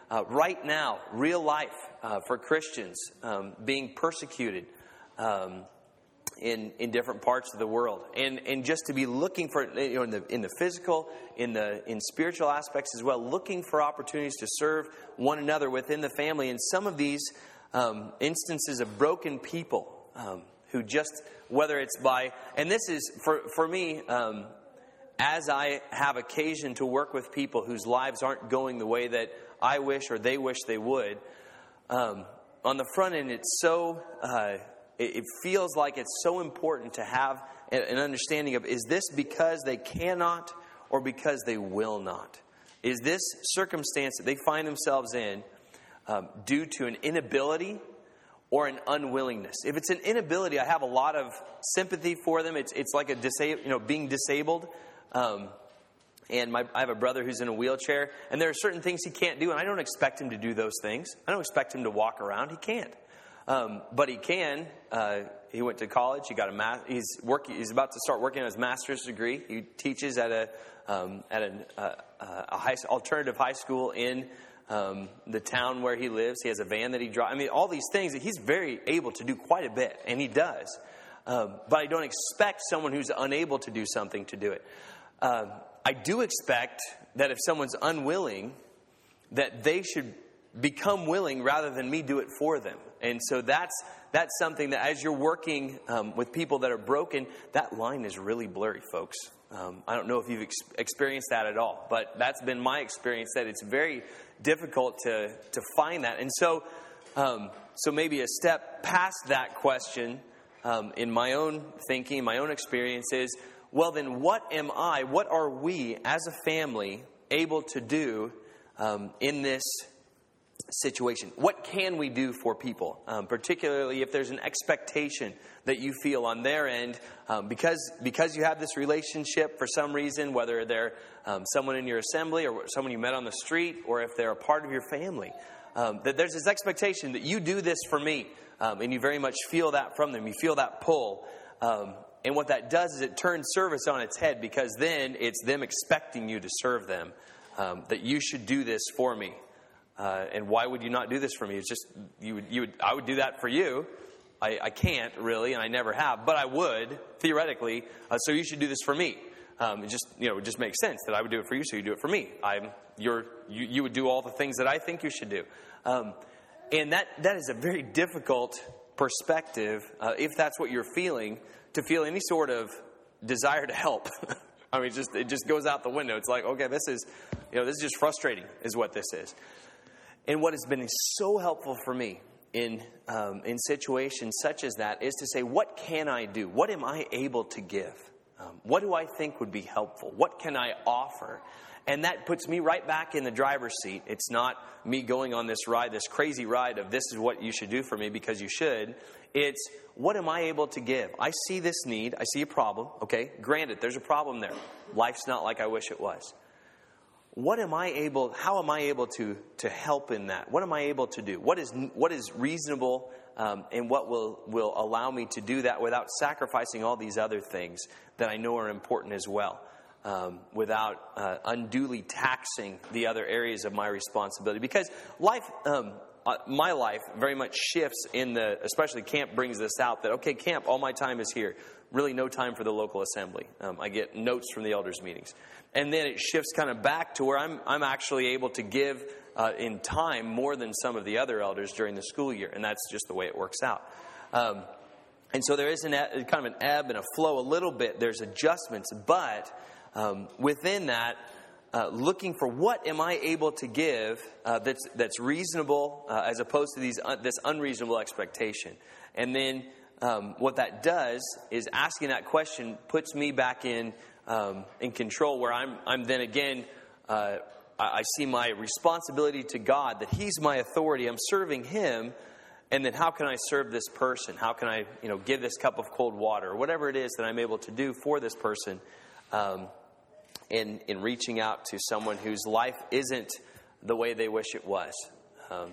uh, right now, real life uh, for Christians um, being persecuted um, in in different parts of the world, and and just to be looking for, you know, in the in the physical, in the in spiritual aspects as well, looking for opportunities to serve one another within the family. And some of these um, instances of broken people um, who just, whether it's by, and this is for for me. Um, As I have occasion to work with people whose lives aren't going the way that I wish or they wish they would, um, on the front end, it's so uh, it, it feels like it's so important to have an understanding of, is this because they cannot or because they will not? Is this circumstance that they find themselves in um, due to an inability or an unwillingness? If it's an inability, I have a lot of sympathy for them. It's it's like a disa- you know being disabled. Um, and my, I have a brother who's in a wheelchair, and there are certain things he can't do, and I don't expect him to do those things. I don't expect him to walk around. He can't. Um, but he can. Uh, he went to college. He got a ma- he's work. He's about to start working on his master's degree. He teaches at a um, at an, uh, a high, alternative high school in um, the town where he lives. He has a van that he drives. I mean, all these things. He's very able to do quite a bit, and he does. Um, but I don't expect someone who's unable to do something to do it. Uh, I do expect that if someone's unwilling, that they should become willing rather than me do it for them. And so that's that's something that as you're working um, with people that are broken, that line is really blurry, folks. Um, I don't know if you've ex- experienced that at all, but that's been my experience, that it's very difficult to to find that. And so, um, so maybe a step past that question um, in my own thinking, my own experience is, well, then what am I, what are we as a family able to do um, in this situation? What can we do for people, um, particularly if there's an expectation that you feel on their end, um, because because you have this relationship for some reason, whether they're um, someone in your assembly or someone you met on the street, or if they're a part of your family, um, that there's this expectation that you do this for me, um, and you very much feel that from them. You feel that pull. Um, And what that does is it turns service on its head, because then it's them expecting you to serve them, um, that you should do this for me. Uh, and why would you not do this for me? It's just, you would, you would, I would do that for you. I, I can't really, and I never have, but I would, theoretically, uh, so you should do this for me. Um, it just, you know, it just makes sense that I would do it for you, so you do it for me. I'm, you're, you, you would do all the things that I think you should do. Um, and that, that is a very difficult perspective, uh, if that's what you're feeling, to feel any sort of desire to help. I mean, it just it just goes out the window. It's like, okay, this is, you know, this is just frustrating, is what this is. And what has been so helpful for me in um, in situations such as that is to say, what can I do? What am I able to give? Um, what do I think would be helpful? What can I offer? And that puts me right back in the driver's seat. It's not me going on this ride, this crazy ride of this is what you should do for me because you should. It's, what am I able to give? I see this need. I see a problem. Okay, granted, there's a problem there. Life's not like I wish it was. What am I able, how am I able to, to help in that? What am I able to do? What is what is reasonable um, and what will, will allow me to do that without sacrificing all these other things that I know are important as well, um, without uh, unduly taxing the other areas of my responsibility? Because life, um, uh, my life very much shifts in the, especially camp brings this out, that, okay, camp, all my time is here. Really no time for the local assembly. Um, I get notes from the elders' meetings. And then it shifts kind of back to where I'm I'm actually able to give uh, in time more than some of the other elders during the school year. And that's just the way it works out. Um, and so there is an, kind of an ebb and a flow a little bit. There's adjustments. But um, within that, uh, looking for what am I able to give uh, that's that's reasonable uh, as opposed to these uh, this unreasonable expectation. And then um, what that does is asking that question puts me back in Um, in control, where I'm I'm then again, uh, I, I see my responsibility to God, that He's my authority. I'm serving Him, and then how can I serve this person? How can I, you know, give this cup of cold water, or whatever it is that I'm able to do for this person, um, in in reaching out to someone whose life isn't the way they wish it was. Um,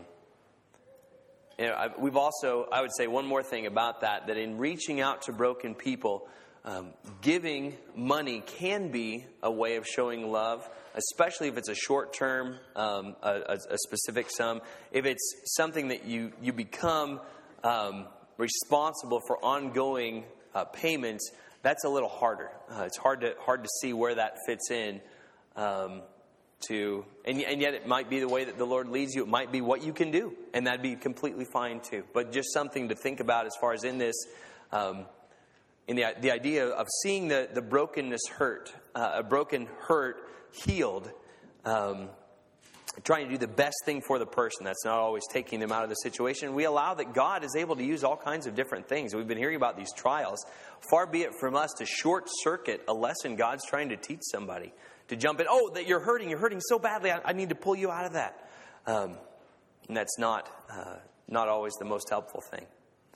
you know, I, we've also, I would say one more thing about that, that in reaching out to broken people, Um, giving money can be a way of showing love especially if it's a short term, um, a, a, a specific sum. If it's something that you you become um, responsible for ongoing uh, payments, that's a little harder. Uh, it's hard to hard to see where that fits in. Um, to and, and yet it might be the way that the Lord leads you. It might be what you can do, and that'd be completely fine too. But just something to think about as far as in this. Um, In the the idea of seeing the, the brokenness hurt, uh, a broken hurt healed, um, trying to do the best thing for the person. That's not always taking them out of the situation. We allow that God is able to use all kinds of different things. We've been hearing about these trials. Far be it from us to short circuit a lesson God's trying to teach somebody. To jump in, oh, that you're hurting, you're hurting so badly, I, I need to pull you out of that. Um, and that's not uh, not always the most helpful thing.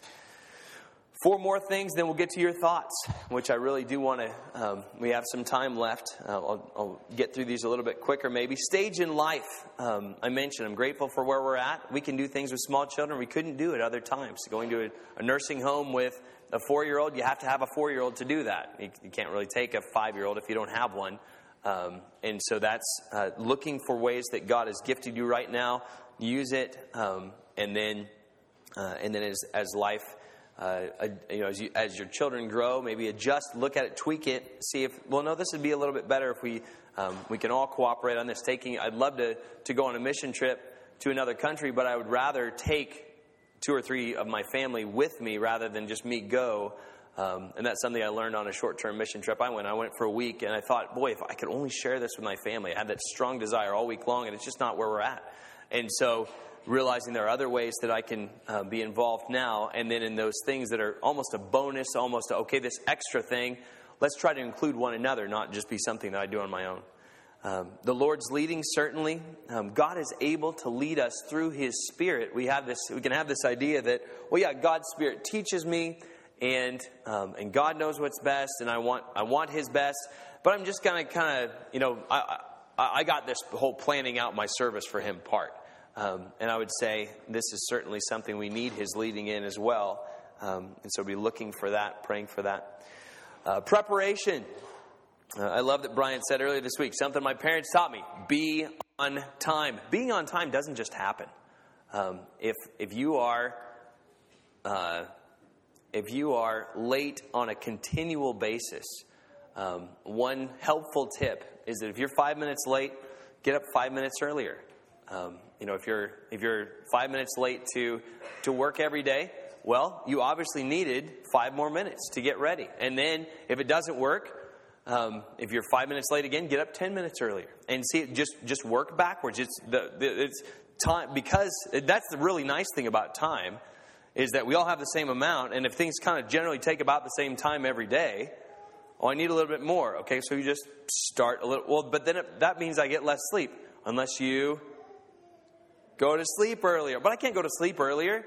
Four more things, then we'll get to your thoughts, which I really do want to, um, we have some time left. Uh, I'll, I'll get through these a little bit quicker maybe. Stage in life. Um, I mentioned I'm grateful for where we're at. We can do things with small children we couldn't do at other times. Going to a, a nursing home with a four-year-old, you have to have a four-year-old to do that. You, you can't really take a five-year-old if you don't have one. Um, and so that's uh, looking for ways that God has gifted you right now. Use it, um, and then uh, and then as, as life Uh, you know, as, you, as your children grow, maybe adjust, look at it, tweak it, see if, well, no, this would be a little bit better if we um, we can all cooperate on this. Taking, I'd love to, to go on a mission trip to another country, but I would rather take two or three of my family with me rather than just me go. Um, and that's something I learned on a short-term mission trip I went. I went for a week, and I thought, boy, if I could only share this with my family. I had that strong desire all week long, and it's just not where we're at. And so realizing there are other ways that I can uh, be involved now, and then in those things that are almost a bonus, almost a, okay, this extra thing, let's try to include one another, not just be something that I do on my own. Um, the Lord's leading, certainly. Um, God is able to lead us through His Spirit. We have this. We can have this idea that, well, yeah, God's Spirit teaches me, and um, and God knows what's best, and I want I want His best. But I'm just gonna kind of, you know, I, I I got this whole planning out my service for Him part. Um, and I would say this is certainly something we need His leading in as well. Um, and so be looking for that, praying for that. Uh, preparation. Uh, I love that Brian said earlier this week, something my parents taught me, be on time. Being on time doesn't just happen. Um, if if you are uh, if you are late on a continual basis, um, one helpful tip is that if you're five minutes late, get up five minutes earlier. Um, you know, if you're if you're five minutes late to to work every day, well, you obviously needed five more minutes to get ready. And then if it doesn't work, um, if you're five minutes late again, get up ten minutes earlier and see it. Just just work backwards. It's the, the it's time, because that's the really nice thing about time is that we all have the same amount. And if things kind of generally take about the same time every day, oh, I need a little bit more. Okay, so you just start a little. Well, but then it, that means I get less sleep unless you go to sleep earlier. But I can't go to sleep earlier.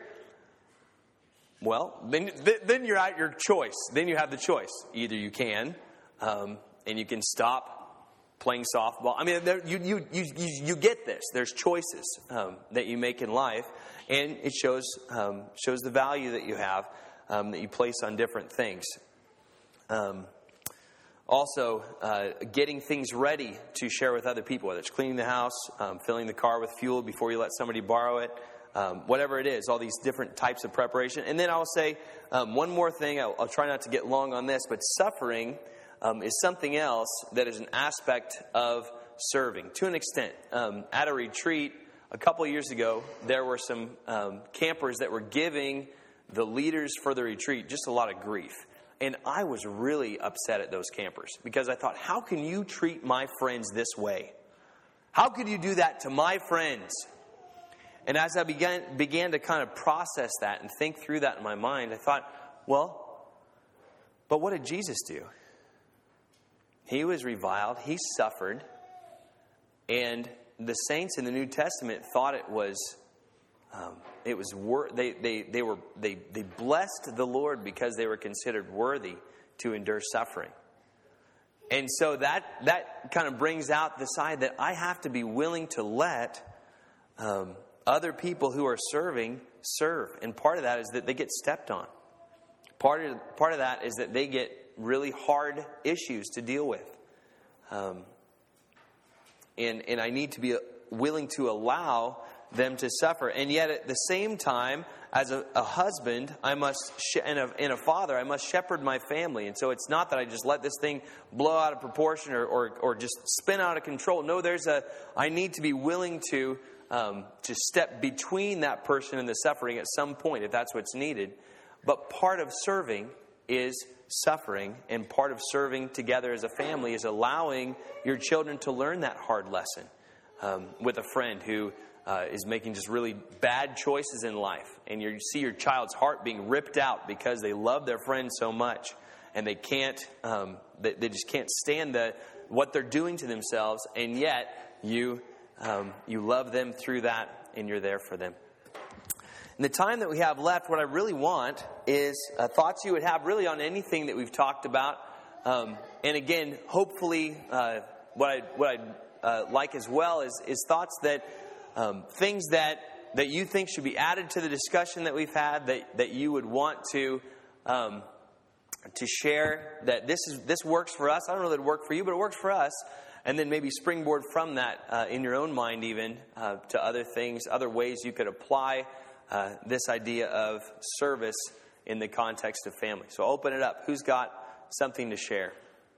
Well, then then you're at your choice. Then you have the choice. Either you can, um, and you can stop playing softball. I mean, there, you, you you you you get this. There's choices um, that you make in life, and it shows um, shows the value that you have um, that you place on different things. Um, also, uh, getting things ready to share with other people, whether it's cleaning the house, um, filling the car with fuel before you let somebody borrow it. Um, whatever it is, all these different types of preparation. And then I'll say um, one more thing. I'll, I'll try not to get long on this, but suffering um, is something else that is an aspect of serving to an extent. Um, at a retreat a couple of years ago, there were some um, campers that were giving the leaders for the retreat just a lot of grief. And I was really upset at those campers because I thought, how can you treat my friends this way? How could you do that to my friends? And as I began began to kind of process that and think through that in my mind, I thought, well, but what did Jesus do? He was reviled. He suffered. And the saints in the New Testament thought it was, um, it was wor- they they they were they they blessed the Lord because they were considered worthy to endure suffering. And so that that kind of brings out the side that I have to be willing to let Um, other people who are serving, serve. And part of that is that they get stepped on. Part of, part of that is that they get really hard issues to deal with. Um, and, and I need to be willing to allow them to suffer. And yet at the same time, as a, a husband, I must, sh- and, a, and a father, I must shepherd my family. And so it's not that I just let this thing blow out of proportion or, or, or just spin out of control. No, there's a, I need to be willing to, um, to step between that person and the suffering at some point, if that's what's needed. But part of serving is suffering, and part of serving together as a family is allowing your children to learn that hard lesson. Um, with a friend who uh, is making just really bad choices in life, and you see your child's heart being ripped out because they love their friend so much, and they can't, um, they, they just can't stand the what they're doing to themselves, and yet you um, you love them through that, and you're there for them. In the time that we have left, what I really want is uh, thoughts you would have really on anything that we've talked about, um, and again, hopefully, uh, what I what I Uh, like as well is, is thoughts that um, things that that you think should be added to the discussion that we've had, that, that you would want to um, to share, that this is this works for us. I don't know that it worked for you, but it works for us. And then maybe springboard from that uh, in your own mind even uh, to other things, other ways you could apply uh, this idea of service in the context of family. So open it up. Who's got something to share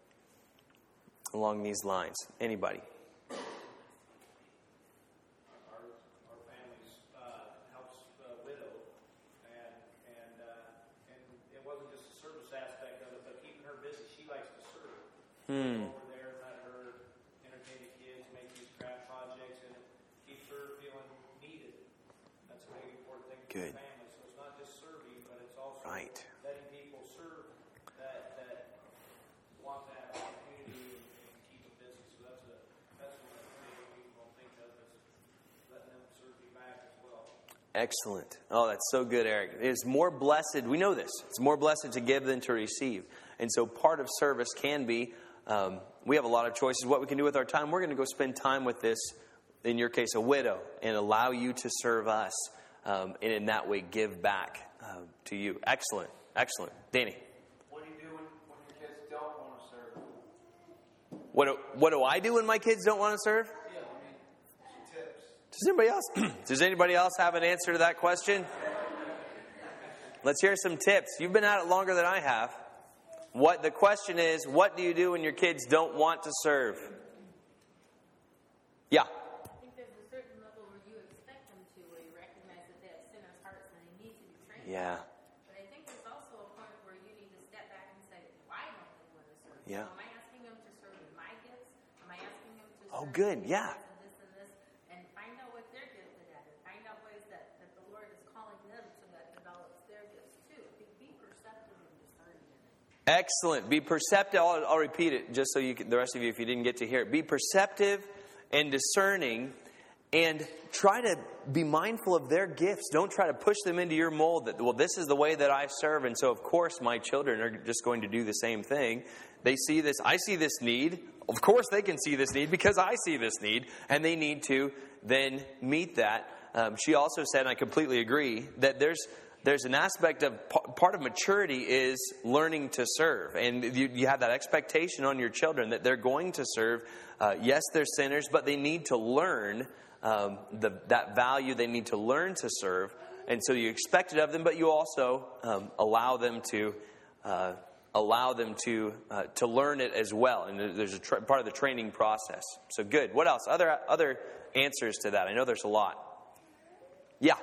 along these lines? Anybody? Hmm. Over there, let her entertain the kids, make these craft projects, and it keeps her feeling needed. That's a big important thing for Good. the family. So it's not just serving, but it's also right. letting people serve that that want to have opportunity and, and keep them busy. So that's a that's one of the things people don't think of is letting them serve you back as well. Excellent. Oh, that's so good, Eric. It is more blessed. We know this. It's more blessed to give than to receive. And so part of service can be. Um, we have a lot of choices what we can do with our time. We're going to go spend time with this, in your case, a widow, and allow you to serve us, um, and in that way give back uh, to you. Excellent, excellent. Danny. What do you do when, when your kids don't want to serve? What do, what do I do when my kids don't want to serve? Yeah, I mean, some tips. Does anybody else? Does anybody else have an answer to that question? Let's hear some tips. You've been at it longer than I have. What the question is, what do you do when your kids don't want to serve? Yeah. I think there's a certain level where you expect them to, where you recognize that they have sinners' hearts and they need to be trained. Yeah. But I think there's also a point where you need to step back and say, why don't they want to serve? Yeah. So am I asking them to serve in my gifts? Am I asking them to Oh, serve good. in Yeah. this and this and this? And find out what they're gifted at, and find out ways that, that the Lord is calling them to that develops their gifts too. I think be perceptive and discerning in it. Excellent. Be perceptive. I'll, I'll repeat it just so you can, the rest of you, if you didn't get to hear it. Be perceptive and discerning, and try to be mindful of their gifts. Don't try to push them into your mold that, well, this is the way that I serve, and so of course my children are just going to do the same thing. They see this, I see this need. Of course they can see this need because I see this need, and they need to then meet that. Um, she also said, and I completely agree, that there's There's an aspect of, part of maturity is learning to serve. And you, you have that expectation on your children that they're going to serve. Uh, yes, they're sinners, but they need to learn um, the, that value. They need to learn to serve. And so you expect it of them, but you also um, allow them to uh, allow them to uh, to learn it as well. And there's a tra- part of the training process. So good. What else? Other other answers to that? I know there's a lot. Yeah.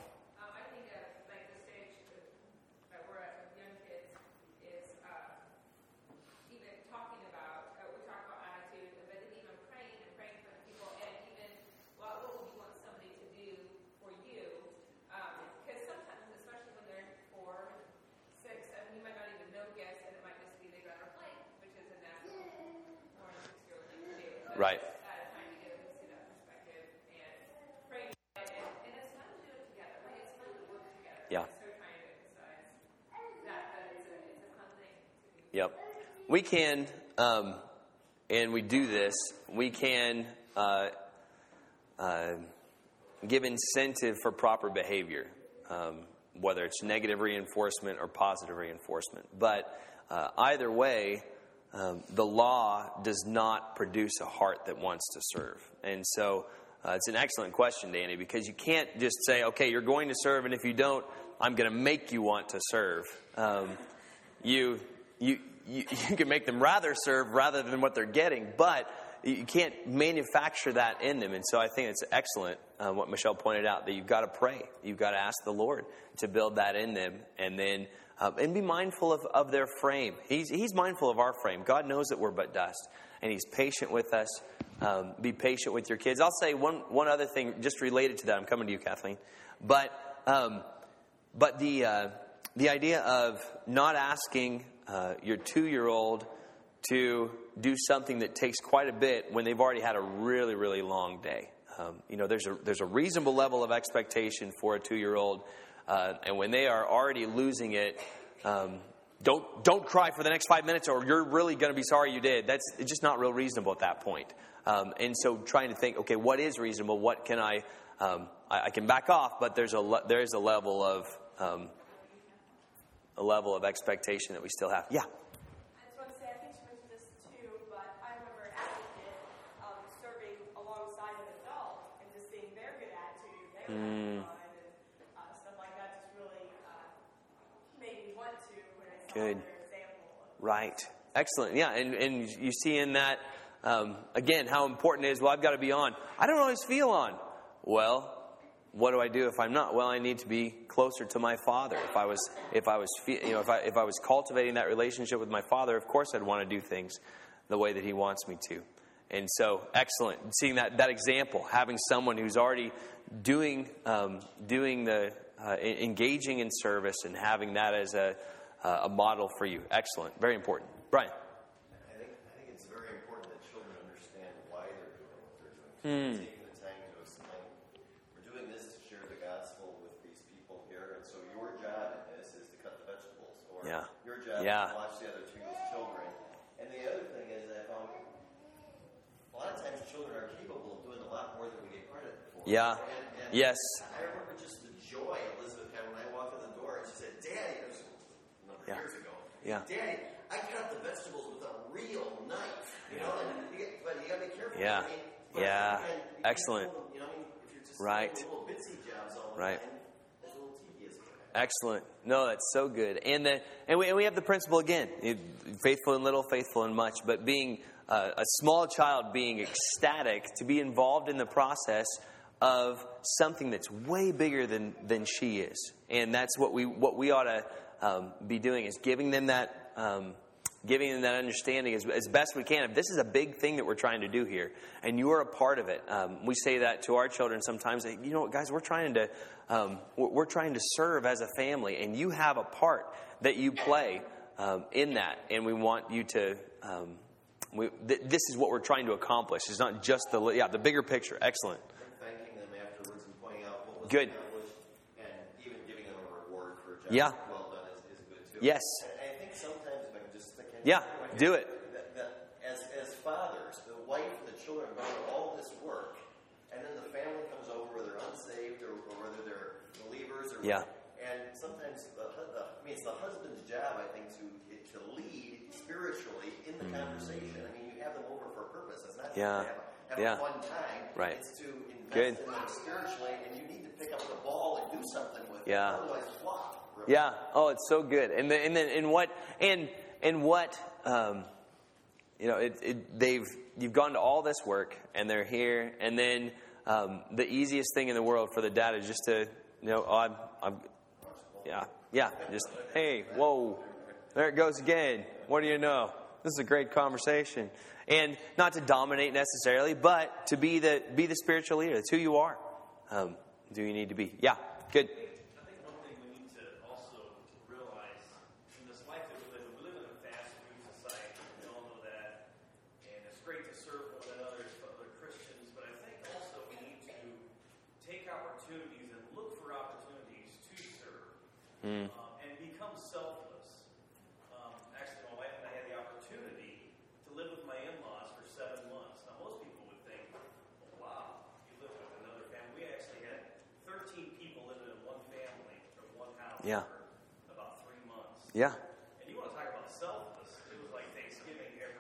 Right. Yeah. Yep. We can, um, and we do this, we can uh, uh, give incentive for proper behavior, um, whether it's negative reinforcement or positive reinforcement. But uh, either way, um, the law does not produce a heart that wants to serve. And so uh, it's an excellent question, Danny, because you can't just say, okay, you're going to serve, and if you don't, I'm going to make you want to serve. Um, you, you, you, you can make them rather serve rather than what they're getting, but you can't manufacture that in them. And so I think it's excellent uh, what Michelle pointed out, that you've got to pray. You've got to ask the Lord to build that in them, and then uh, and be mindful of, of their frame. He's, he's mindful of our frame. God knows that we're but dust, and He's patient with us. Um, be patient with your kids. I'll say one one other thing just related to that. I'm coming to you, Kathleen. But um, but the uh, the idea of not asking uh, your two-year-old to do something that takes quite a bit when they've already had a really, really long day. Um, you know, there's a there's a reasonable level of expectation for a two-year-old, uh, and when they are already losing it, um, don't don't cry for the next five minutes, or you're really going to be sorry you did. That's it's just not real reasonable at that point. Um, and so, trying to think, okay, what is reasonable? What can I? Um, I, I can back off, but there's a le- there is a level of um, a level of expectation that we still have. Yeah. Mm. And uh, stuff like that just really uh, made me want to when I saw Good. their example. Right. Excellent. Yeah, and, and you see in that, um, again, how important it is, well, I've got to be on. I don't always feel on. Well, what do I do if I'm not? Well, I need to be closer to my Father. If I was, if I was, you know, if I if I was cultivating that relationship with my Father, of course I'd want to do things the way that He wants me to. And so, excellent. Seeing that, that example, having someone who's already doing um, doing the uh, engaging in service and having that as a uh, a model for you. Excellent. Very important. Brian. I think I think it's very important that children understand why they're doing what they're doing. Hmm. Taking the time to explain, we're doing this to share the gospel with these people here, and so your job in this is to cut the vegetables, or Yeah. your job Yeah. is to watch the other two children. And the other thing is that um, a lot of times children are capable of doing a lot more than we get credit for. Yeah. And, and Yes. I remember just the joy Elizabeth had when I walked in the door, and she said, "Daddy," this was a number of Yeah. years ago. Yeah. "Daddy, I cut up the vegetables with a real knife." You know, and you get, but you got to be careful. Yeah. I mean, but Yeah. you can- you can Excellent. do them, you know, I mean, if you're just Right. doing little bitsy jobs all the Right. time, it's a little tedious. Excellent. No, that's so good. And the, and we and we have the principle again: faithful in little, faithful in much. But being uh, a small child, being ecstatic to be involved in the process of something that's way bigger than than she is, and that's what we what we ought to um, be doing is giving them that. Um, Giving them that understanding as, as best we can. If this is a big thing that we're trying to do here, and you are a part of it, um, we say that to our children sometimes. You know what, guys, we're trying to um, we're, we're trying to serve as a family, and you have a part that you play um, in that, and we want you to. Um, we, th- this is what we're trying to accomplish. It's not just the yeah the bigger picture. Excellent. Thanking them afterwards and pointing out what was Good. accomplished, and even giving them a reward for a job Yeah. well done is, is good too. Yes. And I think sometimes, if I can just stick in Yeah, do it. That, that as, as fathers, the wife and the children go to all this work, and then the family comes over, whether they're unsaved or, or whether they're believers. Or Yeah. And sometimes, the, the, I mean, it's the husband's job, I think, to to lead spiritually in the conversation. I mean, you have them over for a purpose. It's not just Yeah. to have, a, have Yeah. a fun time. Right. It's to invest Good. in them spiritually, and you need to pick up the ball and do something with Yeah. it. Otherwise, flop. Really. Yeah. Oh, it's so good. And then and then and what and and what um, you know it, it they've you've gone to all this work and they're here, and then um, the easiest thing in the world for the dad is just to you know oh, I'm I'm yeah yeah just hey whoa there it goes again. What do you know? This is a great conversation, and not to dominate necessarily, but to be the be the spiritual leader. That's who you are. Um, do you need to be? Yeah. Good. I think one thing we need to also realize in this life that we live in, we live in a fast food society. We all know that. And it's great to serve one another as other Christians, but I think also we need to take opportunities and look for opportunities to serve Mm. um, and become selfless. Um, actually, my wife and I had the opportunity to live with my in-laws for seven months. Now, most people would think, wow, you live with another family. We actually had thirteen people living in one family or one house Yeah. for about three months. Yeah. And you want to talk about selfless? It was like Thanksgiving every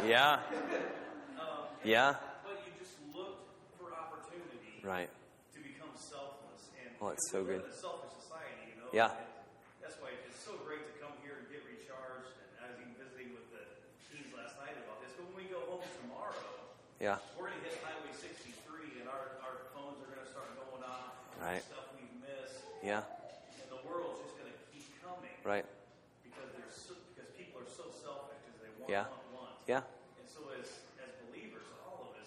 Yeah. Um, Yeah. But you just looked for opportunity Right. to become selfless. And Oh, it's we so live good. in a selfish society, you know. Yeah. And that's why it's so great to come here and get recharged. And I was even visiting with the teens last night about this. But when we go home tomorrow, Yeah. we're going to hit Highway sixty-three, and our, our phones are going to start going off. Right. Stuff we've missed. Yeah. And the world's just going to keep coming. Right. Because they're so, because people are so selfish because they want, Yeah. want, want. Yeah. And so as as believers, all of us,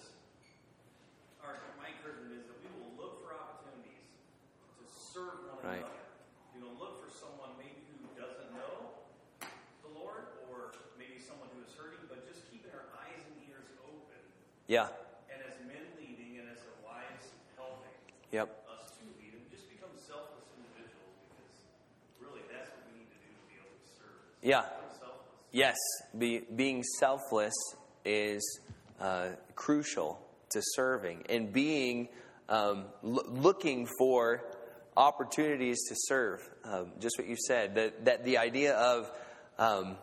our my encouragement is that we will look for opportunities to serve one Right. another. You know, look for someone maybe who doesn't know the Lord, or maybe someone who is hurting, but just keeping our eyes and ears open. Yeah. And as men leading and as the wives helping Yep. us to lead, and just become selfless individuals, because really that's what we need to do to be able to serve. Yeah. Become selfless. Yes, be, being selfless is uh, crucial to serving, and being um, l- looking for opportunities to serve. Um, just what you said, that that the idea of um,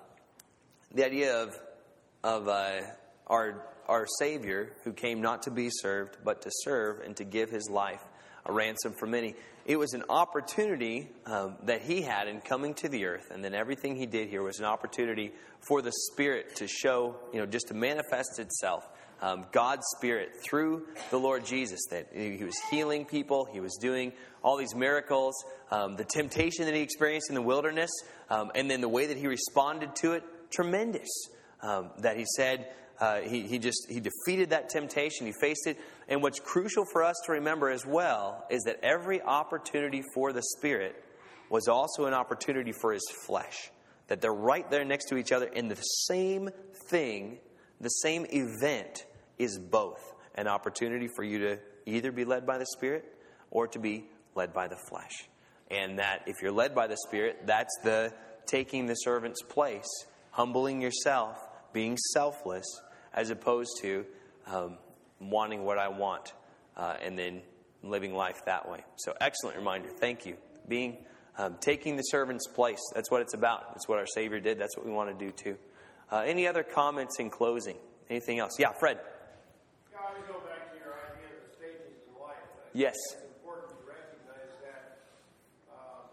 the idea of of uh, our our Savior, who came not to be served but to serve and to give His life a ransom for many. It was an opportunity um, that He had in coming to the earth, and then everything He did here was an opportunity for the Spirit to show, you know, just to manifest itself. Um, God's Spirit through the Lord Jesus, that He was healing people, He was doing all these miracles, um, the temptation that He experienced in the wilderness, um, and then the way that He responded to it, tremendous. Um, that He said, Uh, he, he just he defeated that temptation. He faced it. And what's crucial for us to remember as well is that every opportunity for the Spirit was also an opportunity for His flesh. That they're right there next to each other, and the same thing, the same event is both an opportunity for you to either be led by the Spirit or to be led by the flesh. And that if you're led by the Spirit, that's the taking the servant's place, humbling yourself, being selfless, as opposed to um, wanting what I want uh, and then living life that way. So excellent reminder. Thank you. Being um, taking the servant's place. That's what it's about. That's what our Savior did. That's what we want to do too. Uh, any other comments in closing? Anything else? Yeah, Fred. Yeah, I would go back to your idea of the stages in life. I think Yes. It's important to recognize that um,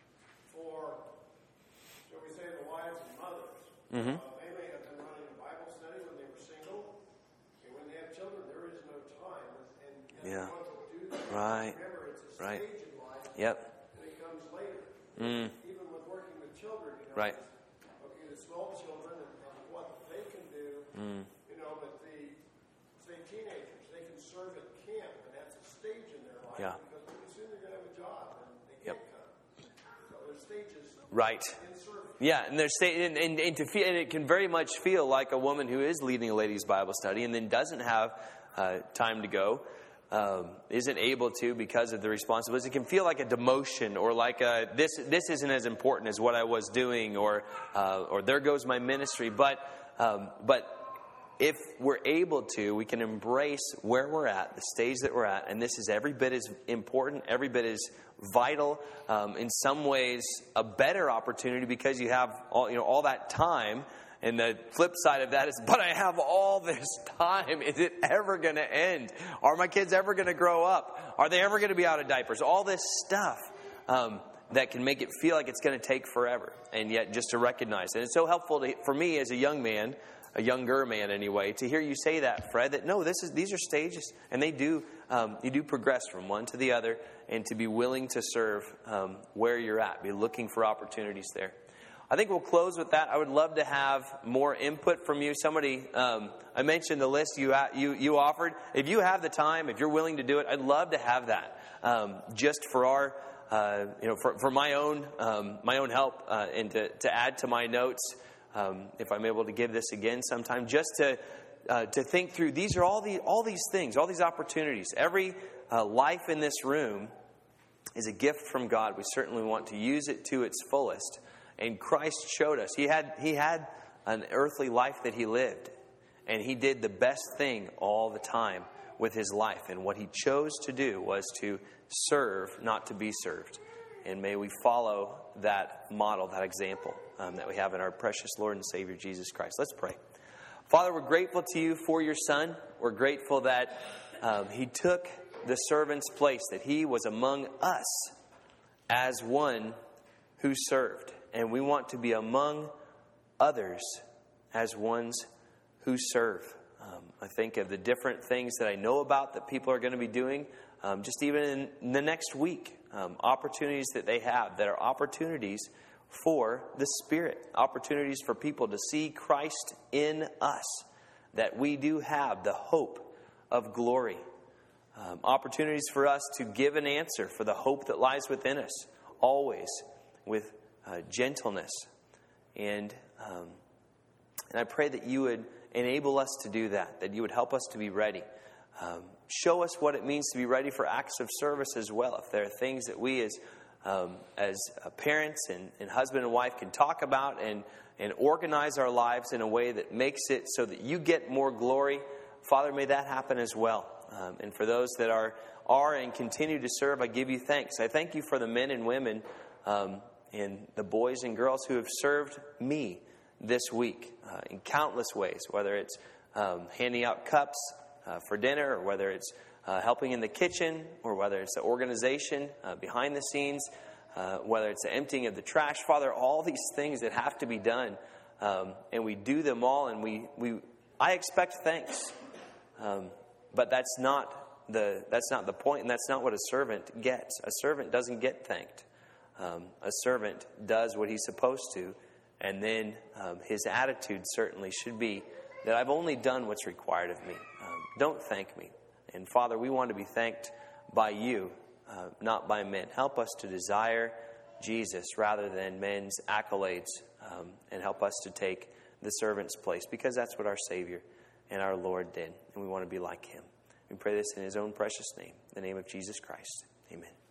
for, shall we say, the wives and mothers. Mm-hmm. Uh, they may have been running a Bible study when they were single. And when they have children, there is no time. And, and Yeah. they want to do that. Right. Remember, it's a Right. stage in life. Yep. And it comes later. Mm. Even with working with children, you know. Right. it's, Okay, the small children and, and what they can do. Mm. You know, but the, say, teenagers, they can serve at camp, and that's a stage in their life. Yeah. Because pretty soon they're going to have a job, and they Yep. can't come. So there's stages Right. in service. Yeah, and there's and, and, and to feel, and it can very much feel like a woman who is leading a ladies' Bible study and then doesn't have uh, time to go, um, isn't able to because of the responsibilities. It can feel like a demotion, or like a, this this isn't as important as what I was doing, or uh, or there goes my ministry. But um, but if we're able to, we can embrace where we're at, the stage that we're at, and this is every bit as important, every bit as vital, um, in some ways a better opportunity, because you have all you know all that time. And the flip side of that is, but I have all this time. Is it ever going to end? Are my kids ever going to grow up? Are they ever going to be out of diapers? All this stuff um, that can make it feel like it's going to take forever, and yet just to recognize it. And it's so helpful to, for me as a young man, a younger man anyway, to hear you say that, Fred. That no, this is these are stages, and they do um, you do progress from one to the other, and to be willing to serve um, where you're at, be looking for opportunities there. I think we'll close with that. I would love to have more input from you. Somebody, um, I mentioned the list you, ha- you you offered. If you have the time, if you're willing to do it, I'd love to have that, um, just for our, uh, you know, for, for my own um, my own help, uh, and to, to add to my notes. Um, if I'm able to give this again sometime, just to uh, to think through. These are all the all these things, all these opportunities. Every uh, life in this room is a gift from God. We certainly want to use it to its fullest. And Christ showed us. He had he had an earthly life that He lived. And He did the best thing all the time with His life. And what He chose to do was to serve, not to be served. And may we follow that model, that example um, that we have in our precious Lord and Savior, Jesus Christ. Let's pray. Father, we're grateful to you for your Son. We're grateful that um, he took the servant's place, that he was among us as one who served. And we want to be among others as ones who serve. Um, I think of the different things that I know about that people are going to be doing, um, just even in the next week. Um, opportunities that they have that are opportunities for the Spirit. Opportunities for people to see Christ in us. That we do have the hope of glory. Um, opportunities for us to give an answer for the hope that lies within us. Always with uh, gentleness. And, um, and I pray that you would enable us to do that. That you would help us to be ready. Um, show us what it means to be ready for acts of service as well. If there are things that we as um, as uh, parents and, and husband and wife can talk about and, and organize our lives in a way that makes it so that you get more glory, Father, may that happen as well. Um, and for those that are are and continue to serve, I give you thanks. I thank you for the men and women um, and the boys and girls who have served me this week uh, in countless ways, whether it's um, handing out cups uh, for dinner, or whether it's uh, helping in the kitchen, or whether it's the organization uh, behind the scenes, uh, whether it's the emptying of the trash. Father, all these things that have to be done, um, and we do them all, and we, we I expect thanks. Um, but that's not the that's not the point, and that's not what a servant gets. A servant doesn't get thanked. Um, a servant does what he's supposed to, and then um, his attitude certainly should be that I've only done what's required of me. Um, don't thank me. And Father, we want to be thanked by you, uh, not by men. Help us to desire Jesus rather than men's accolades, um, and help us to take the servant's place, because that's what our Savior and our Lord did, and we want to be like him. We pray this in his own precious name, the name of Jesus Christ. Amen.